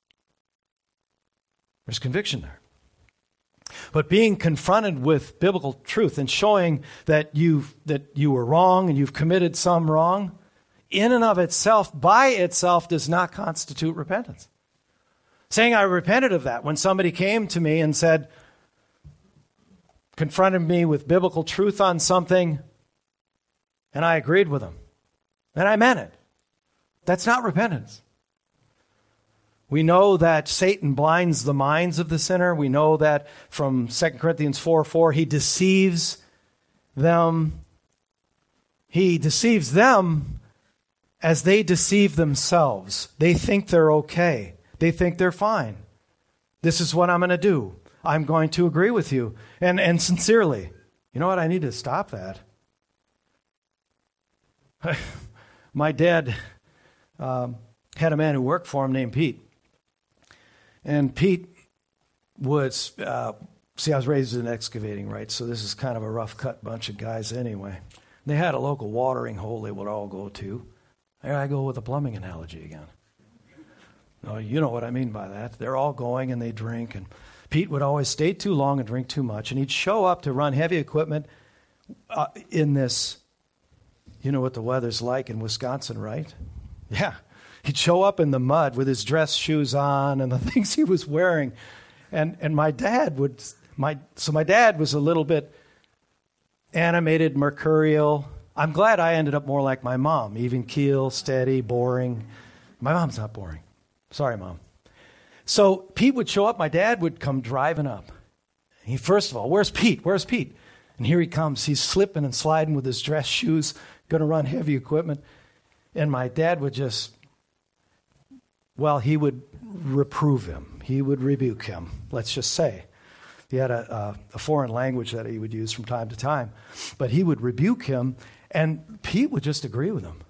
A: There's conviction there. But being confronted with biblical truth and showing that you that you were wrong and you've committed some wrong, in and of itself, by itself, does not constitute repentance. Saying I repented of that when somebody came to me and said, confronted me with biblical truth on something, and I agreed with them, and I meant it. That's not repentance. We know that Satan blinds the minds of the sinner. We know that from Second Corinthians four four, he deceives them. He deceives them as they deceive themselves. They think they're okay. They think they're fine. This is what I'm going to do. I'm going to agree with you. And, and sincerely. You know what? I need to stop that. My dad um, had a man who worked for him named Pete. And Pete was, uh, see, I was raised in excavating, right? So this is kind of a rough cut bunch of guys anyway. They had a local watering hole they would all go to. There I go with a plumbing analogy again. No, you know what I mean by that. They're all going and they drink. And Pete would always stay too long and drink too much. And he'd show up to run heavy equipment uh, in this, you know what the weather's like in Wisconsin, right? Yeah. He'd show up in the mud with his dress shoes on and the things he was wearing. And and my dad would, my so my dad was a little bit animated, mercurial. I'm glad I ended up more like my mom, even keel, steady, boring. My mom's not boring. Sorry, Mom. So Pete would show up. My dad would come driving up. He, first of all, where's Pete? Where's Pete? And here he comes. He's slipping and sliding with his dress shoes, going to run heavy equipment. And my dad would just, well, he would reprove him. He would rebuke him, let's just say. He had a, a, a foreign language that he would use from time to time. But he would rebuke him, and Pete would just agree with him.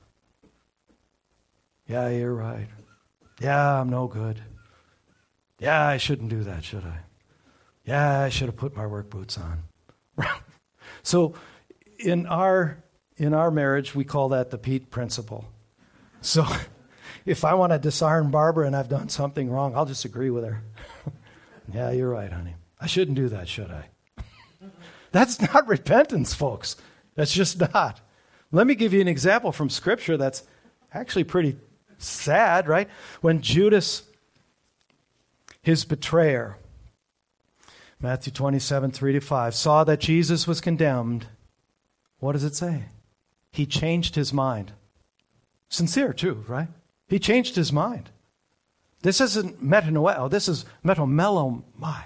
A: Yeah, you're right. Yeah, I'm no good. Yeah, I shouldn't do that, should I? Yeah, I should have put my work boots on. So in our in our marriage, we call that the Pete principle. So if I want to disarm Barbara and I've done something wrong, I'll just agree with her. Yeah, you're right, honey. I shouldn't do that, should I? That's not repentance, folks. That's just not. Let me give you an example from Scripture that's actually pretty sad, right? When Judas, his betrayer, Matthew twenty-seven, three to five, saw that Jesus was condemned, what does it say? He changed his mind. Sincere, too, right? He changed his mind. This isn't metanoeo, this is metamelomai,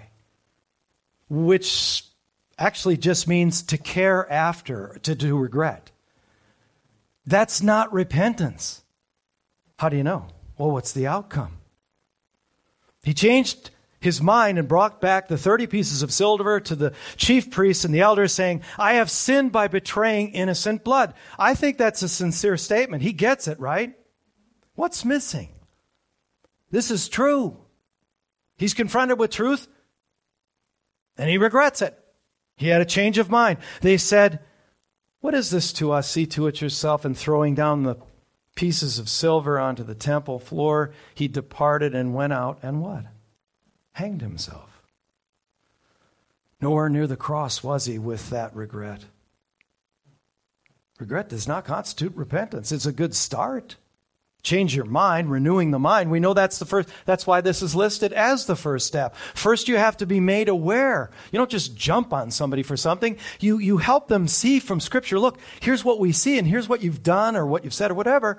A: which actually just means to care after, to do regret. That's not repentance. How do you know? Well, what's the outcome? He changed his mind and brought back the thirty pieces of silver to the chief priests and the elders, saying, I have sinned by betraying innocent blood. I think that's a sincere statement. He gets it, right? What's missing? This is true. He's confronted with truth, and he regrets it. He had a change of mind. They said, what is this to us? See to it yourself. And throwing down the pieces of silver onto the temple floor, he departed and went out and what? Hanged himself. Nowhere near the cross was he with that regret. Regret does not constitute repentance. It's a good start. Change your mind, renewing the mind. We know that's the first, that's why this is listed as the first step. First, you have to be made aware. You don't just jump on somebody for something. You, you help them see from Scripture, look, here's what we see, and here's what you've done or what you've said or whatever.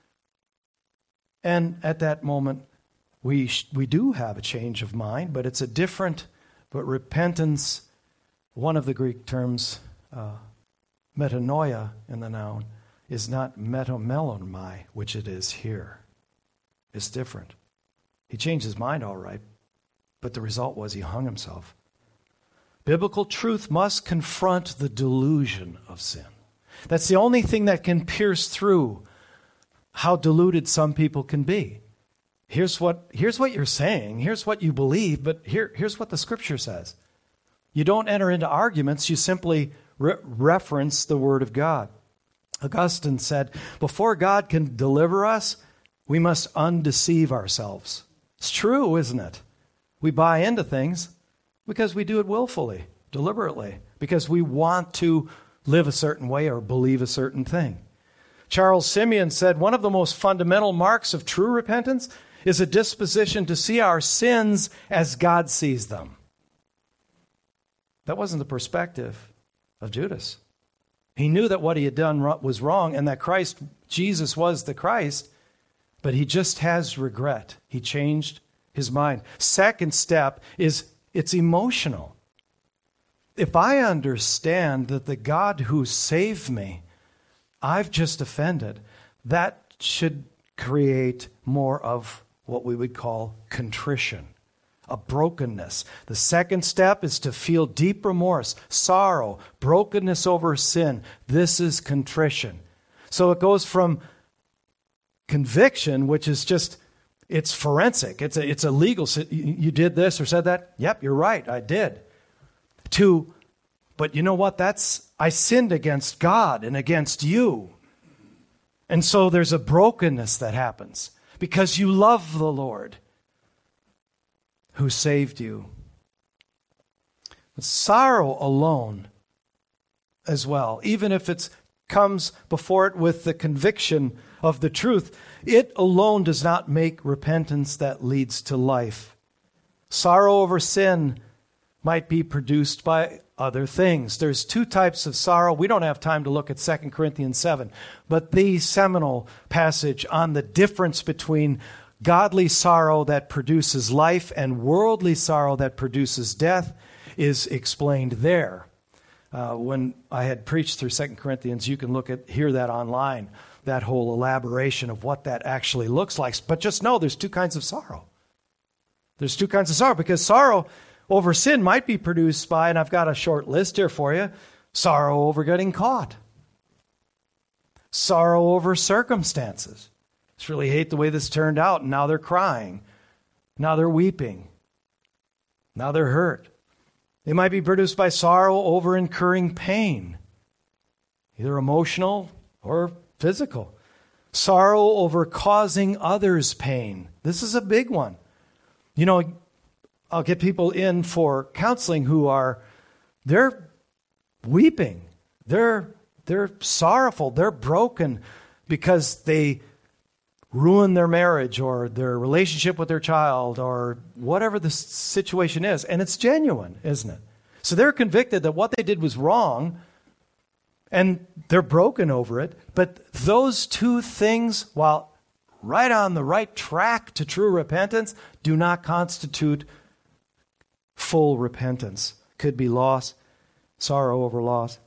A: And at that moment, we, sh- we do have a change of mind, but it's a different, but repentance, one of the Greek terms, uh, metanoia in the noun, is not metamelomai, which it is here. It's different. He changed his mind all right, but the result was he hung himself. Biblical truth must confront the delusion of sin. That's the only thing that can pierce through how deluded some people can be. Here's what, here's what you're saying. Here's what you believe, but here, here's what the Scripture says. You don't enter into arguments. You simply re- reference the Word of God. Augustine said, before God can deliver us, we must undeceive ourselves. It's true, isn't it? We buy into things because we do it willfully, deliberately, because we want to live a certain way or believe a certain thing. Charles Simeon said, one of the most fundamental marks of true repentance is a disposition to see our sins as God sees them. That wasn't the perspective of Judas. He knew that what he had done was wrong and that Christ, Jesus was the Christ, but he just has regret. He changed his mind. Second step is it's emotional. If I understand that the God who saved me, I've just offended, that should create more of what we would call contrition, a brokenness. The second step is to feel deep remorse, sorrow, brokenness over sin. This is contrition. So it goes from conviction, which is just, it's forensic. It's a, it's a legal, you did this or said that? Yep, you're right, I did. To, but you know what? That's, I sinned against God and against you. And so there's a brokenness that happens because you love the Lord who saved you. But sorrow alone as well, even if it comes before it with the conviction of the truth, it alone does not make repentance that leads to life. Sorrow over sin might be produced by other things. There's two types of sorrow. We don't have time to look at Second Corinthians seven, but the seminal passage on the difference between godly sorrow that produces life and worldly sorrow that produces death is explained there. Uh, when I had preached through Second Corinthians, you can look at, hear that online, that whole elaboration of what that actually looks like. But just know there's two kinds of sorrow. There's two kinds of sorrow because sorrow over sin might be produced by, and I've got a short list here for you, sorrow over getting caught. Sorrow over circumstances. Just really hate the way this turned out, and now they're crying. Now they're weeping. Now they're hurt. It might be produced by sorrow over incurring pain, either emotional or physical. Sorrow over causing others pain. This is a big one. You know, I'll get people in for counseling who are, they're weeping. They're, they're sorrowful. They're broken because they ruin their marriage or their relationship with their child or whatever the situation is. And it's genuine, isn't it? So they're convicted that what they did was wrong and they're broken over it. But those two things, while right on the right track to true repentance, do not constitute full repentance. Could be loss, sorrow over loss.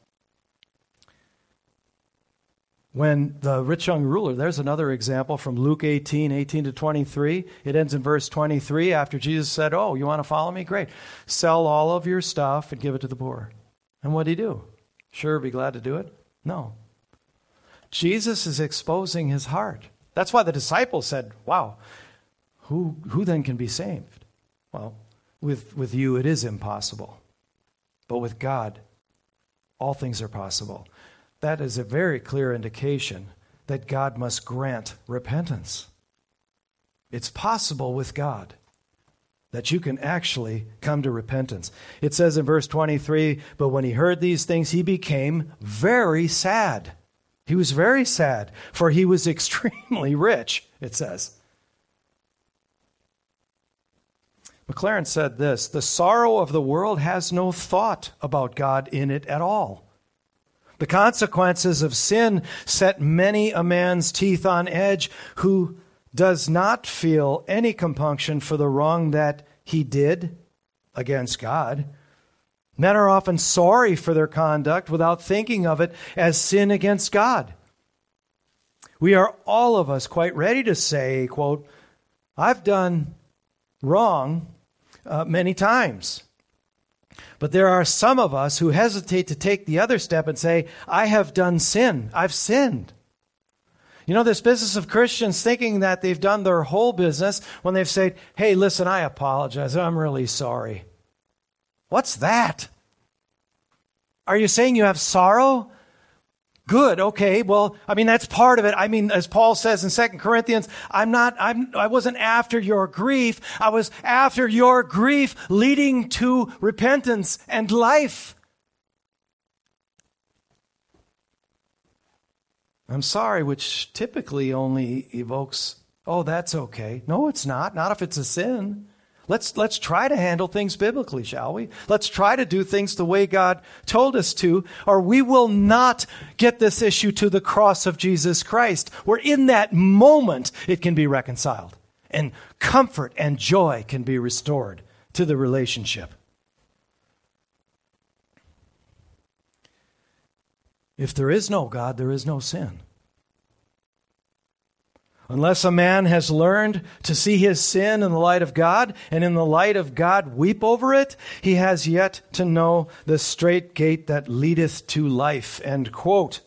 A: When the rich young ruler, there's another example from Luke eighteen, eighteen to twenty-three. It ends in verse twenty-three after Jesus said, oh, you want to follow me? Great. Sell all of your stuff and give it to the poor. And what did he do? Sure, be glad to do it? No. Jesus is exposing his heart. That's why the disciples said, wow, who, who then can be saved? Well, with, with you it is impossible. But with God, all things are possible. That is a very clear indication that God must grant repentance. It's possible with God that you can actually come to repentance. It says in verse twenty-three, but when he heard these things, he became very sad. He was very sad, for he was extremely rich, it says. McLaren said this, the sorrow of the world has no thought about God in it at all. The consequences of sin set many a man's teeth on edge who does not feel any compunction for the wrong that he did against God. Men are often sorry for their conduct without thinking of it as sin against God. We are all of us quite ready to say, quote, I've done wrong uh, many times. But there are some of us who hesitate to take the other step and say, I have done sin. I've sinned. You know, this business of Christians thinking that they've done their whole business when they've said, hey, listen, I apologize. I'm really sorry. What's that? Are you saying you have sorrow? Good. Okay. Well, I mean, that's part of it. I mean, as Paul says in Second Corinthians, I'm not, I'm, I wasn't after your grief. I was after your grief leading to repentance and life. I'm sorry, which typically only evokes, oh, that's okay. No, it's not. Not if it's a sin. Let's, let's try to handle things biblically, shall we? Let's try to do things the way God told us to, or we will not get this issue to the cross of Jesus Christ, where in that moment it can be reconciled, and comfort and joy can be restored to the relationship. If there is no God, there is no sin. Unless a man has learned to see his sin in the light of God, and in the light of God weep over it, he has yet to know the strait gate that leadeth to life. End quote.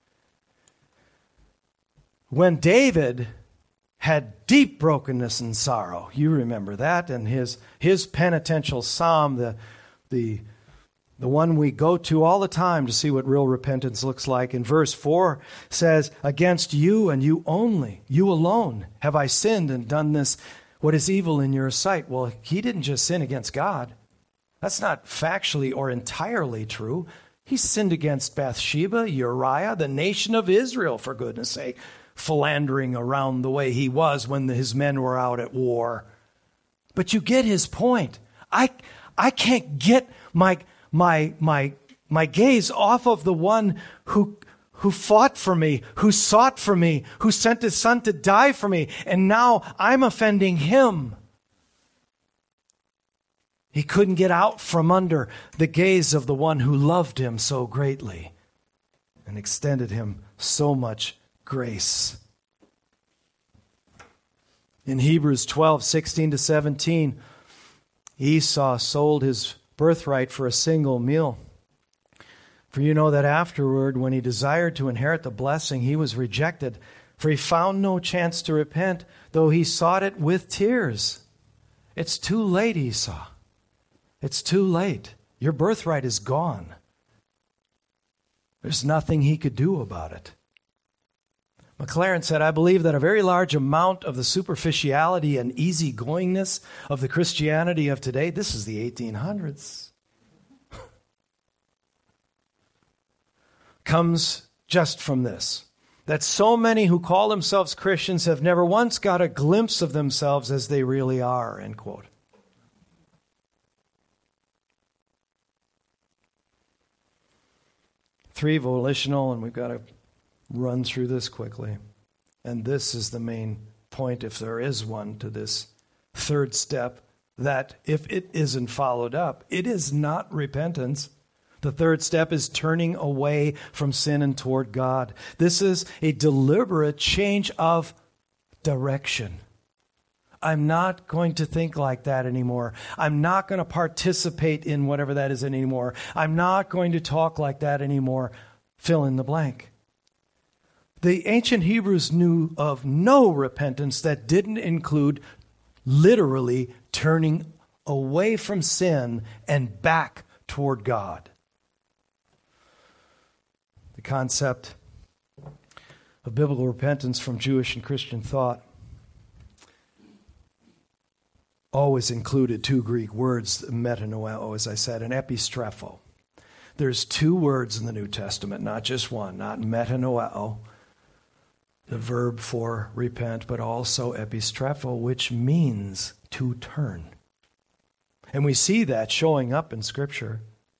A: When David had deep brokenness and sorrow, you remember that, and his his penitential psalm, the the The one we go to all the time to see what real repentance looks like. In verse four says, against you and you only, you alone, have I sinned and done this, what is evil in your sight. Well, he didn't just sin against God. That's not factually or entirely true. He sinned against Bathsheba, Uriah, the nation of Israel, for goodness sake, philandering around the way he was when his men were out at war. But you get his point. I, I can't get my... My my my gaze off of the one who who fought for me, who sought for me, who sent his son to die for me, and now I'm offending him. He couldn't get out from under the gaze of the one who loved him so greatly and extended him so much grace. In Hebrews twelve, sixteen to seventeen, Esau sold his birthright for a single meal. For you know that afterward, when he desired to inherit the blessing, he was rejected, for he found no chance to repent, though he sought it with tears. It's too late, Esau. It's too late. Your birthright is gone. There's nothing he could do about it. McLaren said, I believe that a very large amount of the superficiality and easygoingness of the Christianity of today, this is the eighteen hundreds, comes just from this. That so many who call themselves Christians have never once got a glimpse of themselves as they really are, end quote. Three, volitional, and we've got to run through this quickly. And this is the main point, if there is one, to this third step, that if it isn't followed up, it is not repentance. The third step is turning away from sin and toward God. This is a deliberate change of direction. I'm not going to think like that anymore. I'm not going to participate in whatever that is anymore. I'm not going to talk like that anymore. Fill in the blank. The ancient Hebrews knew of no repentance that didn't include literally turning away from sin and back toward God. The concept of biblical repentance from Jewish and Christian thought always included two Greek words, metanoeo, as I said, and epistrepho. There's two words in the New Testament, not just one, not metanoeo, the verb for repent, but also epistrepho, which means to turn. And we see that showing up in Scripture.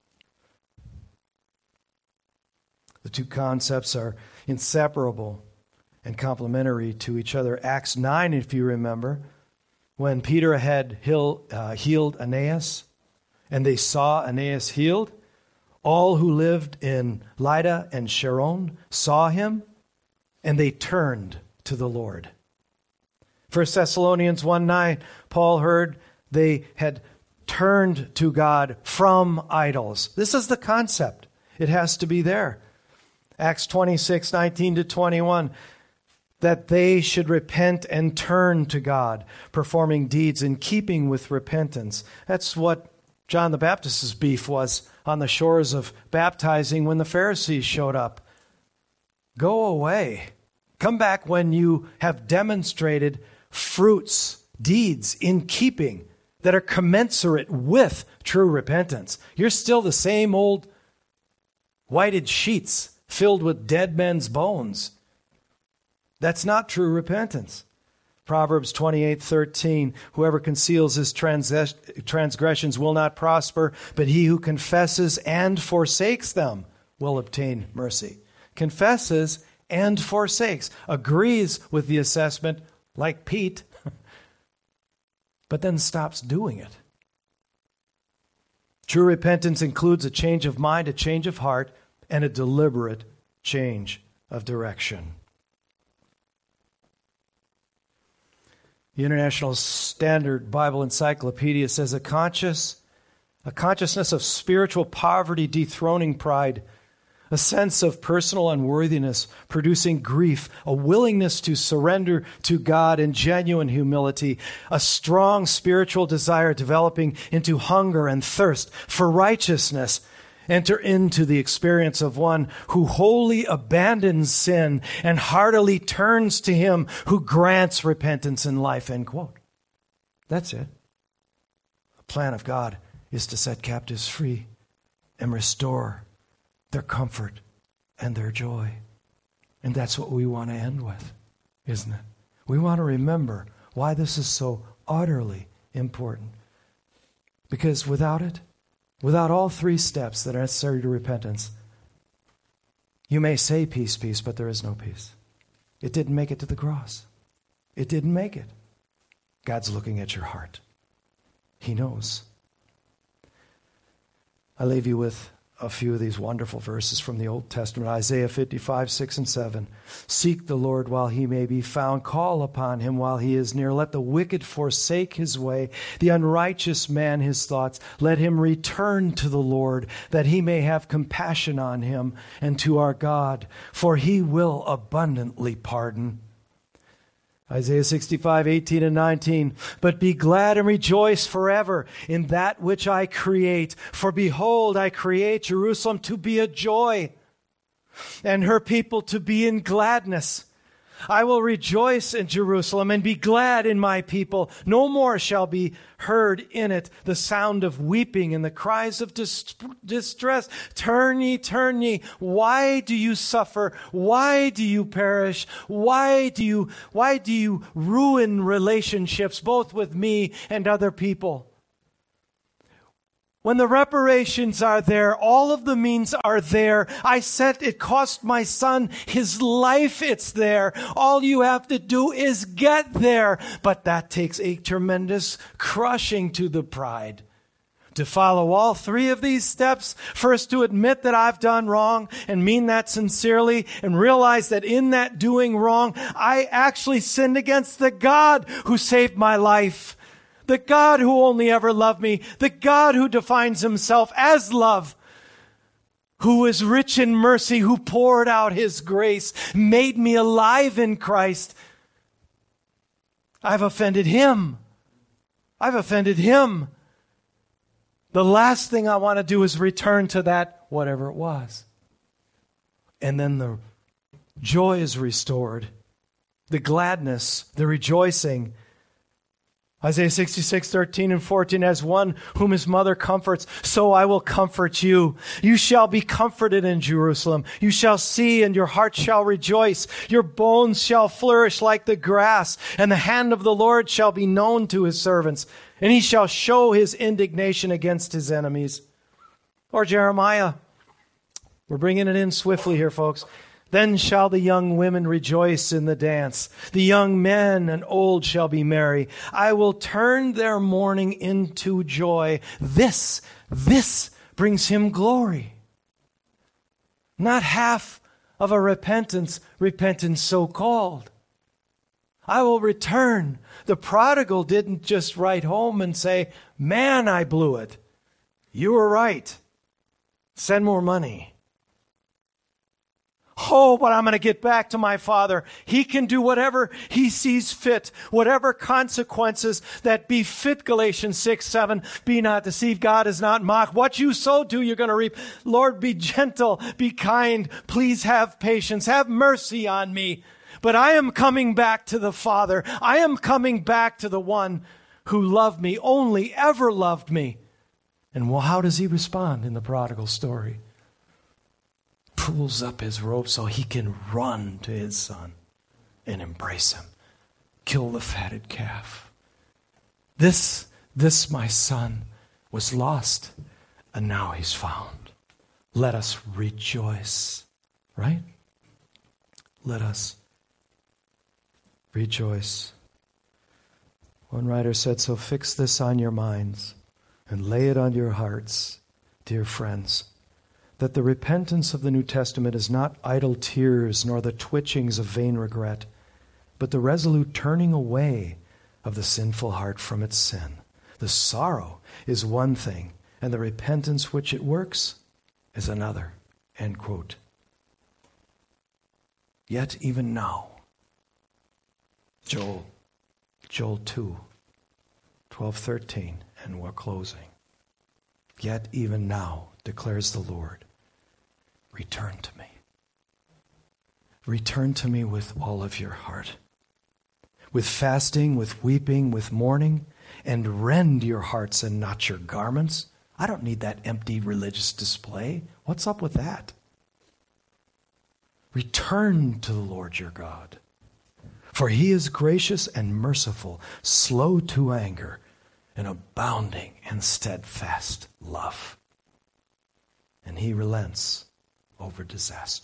A: The two concepts are inseparable and complementary to each other. Acts nine, if you remember, when Peter had healed, uh, healed Aeneas, and they saw Aeneas healed, all who lived in Lydda and Sharon saw him, and they turned to the Lord. First Thessalonians one nine, Paul heard they had turned to God from idols. This is the concept. It has to be there. Acts twenty-six, nineteen to twenty-one, that they should repent and turn to God, performing deeds in keeping with repentance. That's what John the Baptist's beef was on the shores of baptizing when the Pharisees showed up. Go away. Come back when you have demonstrated fruits, deeds in keeping that are commensurate with true repentance. You're still the same old whited sheets filled with dead men's bones. That's not true repentance. Proverbs twenty-eight thirteen, whoever conceals his transgress- transgressions will not prosper, but he who confesses and forsakes them will obtain mercy. Confesses and forsakes. Agrees with the assessment, like Pete, but then stops doing it. True repentance includes a change of mind, a change of heart, and a deliberate change of direction. The International Standard Bible Encyclopedia says a conscious, a consciousness of spiritual poverty dethroning pride, a sense of personal unworthiness producing grief, a willingness to surrender to God in genuine humility, a strong spiritual desire developing into hunger and thirst for righteousness. Enter into the experience of one who wholly abandons sin and heartily turns to him who grants repentance in life, end quote. That's it. The plan of God is to set captives free and restore their comfort and their joy. And that's what we want to end with, isn't it? We want to remember why this is so utterly important. Because without it, without all three steps that are necessary to repentance, you may say peace, peace, but there is no peace. It didn't make it to the cross. It didn't make it. God's looking at your heart. He knows. I leave you with a few of these wonderful verses from the Old Testament. Isaiah fifty-five, six and seven. Seek the Lord while he may be found. Call upon him while he is near. Let the wicked forsake his way, the unrighteous man his thoughts. Let him return to the Lord, that he may have compassion on him, and to our God, for he will abundantly pardon. Isaiah sixty-five, eighteen and nineteen. But be glad and rejoice forever in that which I create. For behold, I create Jerusalem to be a joy, and her people to be in gladness. I will rejoice in Jerusalem and be glad in my people. No more shall be heard in it the sound of weeping and the cries of dis- distress. Turn ye, turn ye. Why do you suffer? Why do you perish? Why do you, why do you ruin relationships both with me and other people? When the reparations are there, all of the means are there. I said it cost my son his life. It's there. All you have to do is get there. But that takes a tremendous crushing to the pride. To follow all three of these steps, first to admit that I've done wrong and mean that sincerely and realize that in that doing wrong, I actually sinned against the God who saved my life. The God who only ever loved me, the God who defines himself as love, who is rich in mercy, who poured out his grace, made me alive in Christ. I've offended him. I've offended him. The last thing I want to do is return to that, whatever it was. And then the joy is restored, the gladness, the rejoicing. Isaiah sixty-six, thirteen and fourteen, as one whom his mother comforts, so I will comfort you. You shall be comforted in Jerusalem. You shall see, and your heart shall rejoice. Your bones shall flourish like the grass, and the hand of the Lord shall be known to his servants, and he shall show his indignation against his enemies. Or Jeremiah. We're bringing it in swiftly here, folks. Then shall the young women rejoice in the dance. The young men and old shall be merry. I will turn their mourning into joy. This, this brings him glory. Not half of a repentance, repentance so called. I will return. The prodigal didn't just write home and say, man, I blew it. You were right. Send more money. Oh, but I'm going to get back to my Father. He can do whatever He sees fit, whatever consequences that befit Galatians six, seven. Be not deceived. God is not mocked. What you sow, do you're going to reap. Lord, be gentle, be kind. Please have patience. Have mercy on me. But I am coming back to the Father. I am coming back to the one who loved me, only ever loved me. And well, how does He respond in the prodigal story? Pulls up his robe so he can run to his son and embrace him. Kill the fatted calf. This, this my son was lost, and now he's found. Let us rejoice, right? Let us rejoice. One writer said, so fix this on your minds and lay it on your hearts, dear friends, that the repentance of the New Testament is not idle tears nor the twitchings of vain regret, but the resolute turning away of the sinful heart from its sin. The sorrow is one thing, and the repentance which it works is another. End quote. Yet even now, Joel, Joel two, twelve, thirteen, and we're closing. Yet even now, declares the Lord, return to me. Return to me with all of your heart. With fasting, with weeping, with mourning, and rend your hearts and not your garments. I don't need that empty religious display. What's up with that? Return to the Lord your God. For He is gracious and merciful, slow to anger, and abounding in steadfast love. And He relents over disaster.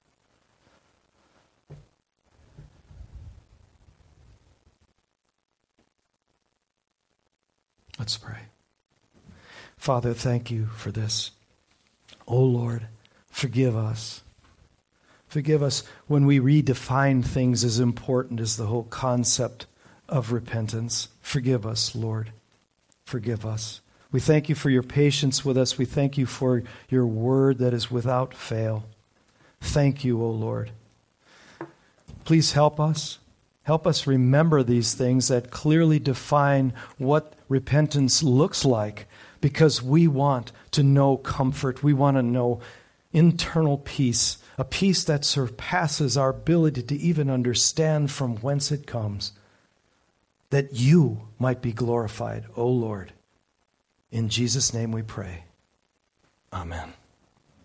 A: Let's pray. Father, thank you for this. Oh Lord, forgive us. Forgive us when we redefine things as important as the whole concept of repentance. Forgive us, Lord. Forgive us. We thank you for your patience with us. We thank you for your word that is without fail. Thank you, O Lord. Please help us. Help us remember these things that clearly define what repentance looks like, because we want to know comfort. We want to know internal peace, a peace that surpasses our ability to even understand from whence it comes, that you might be glorified, O Lord. In Jesus' name we pray. Amen.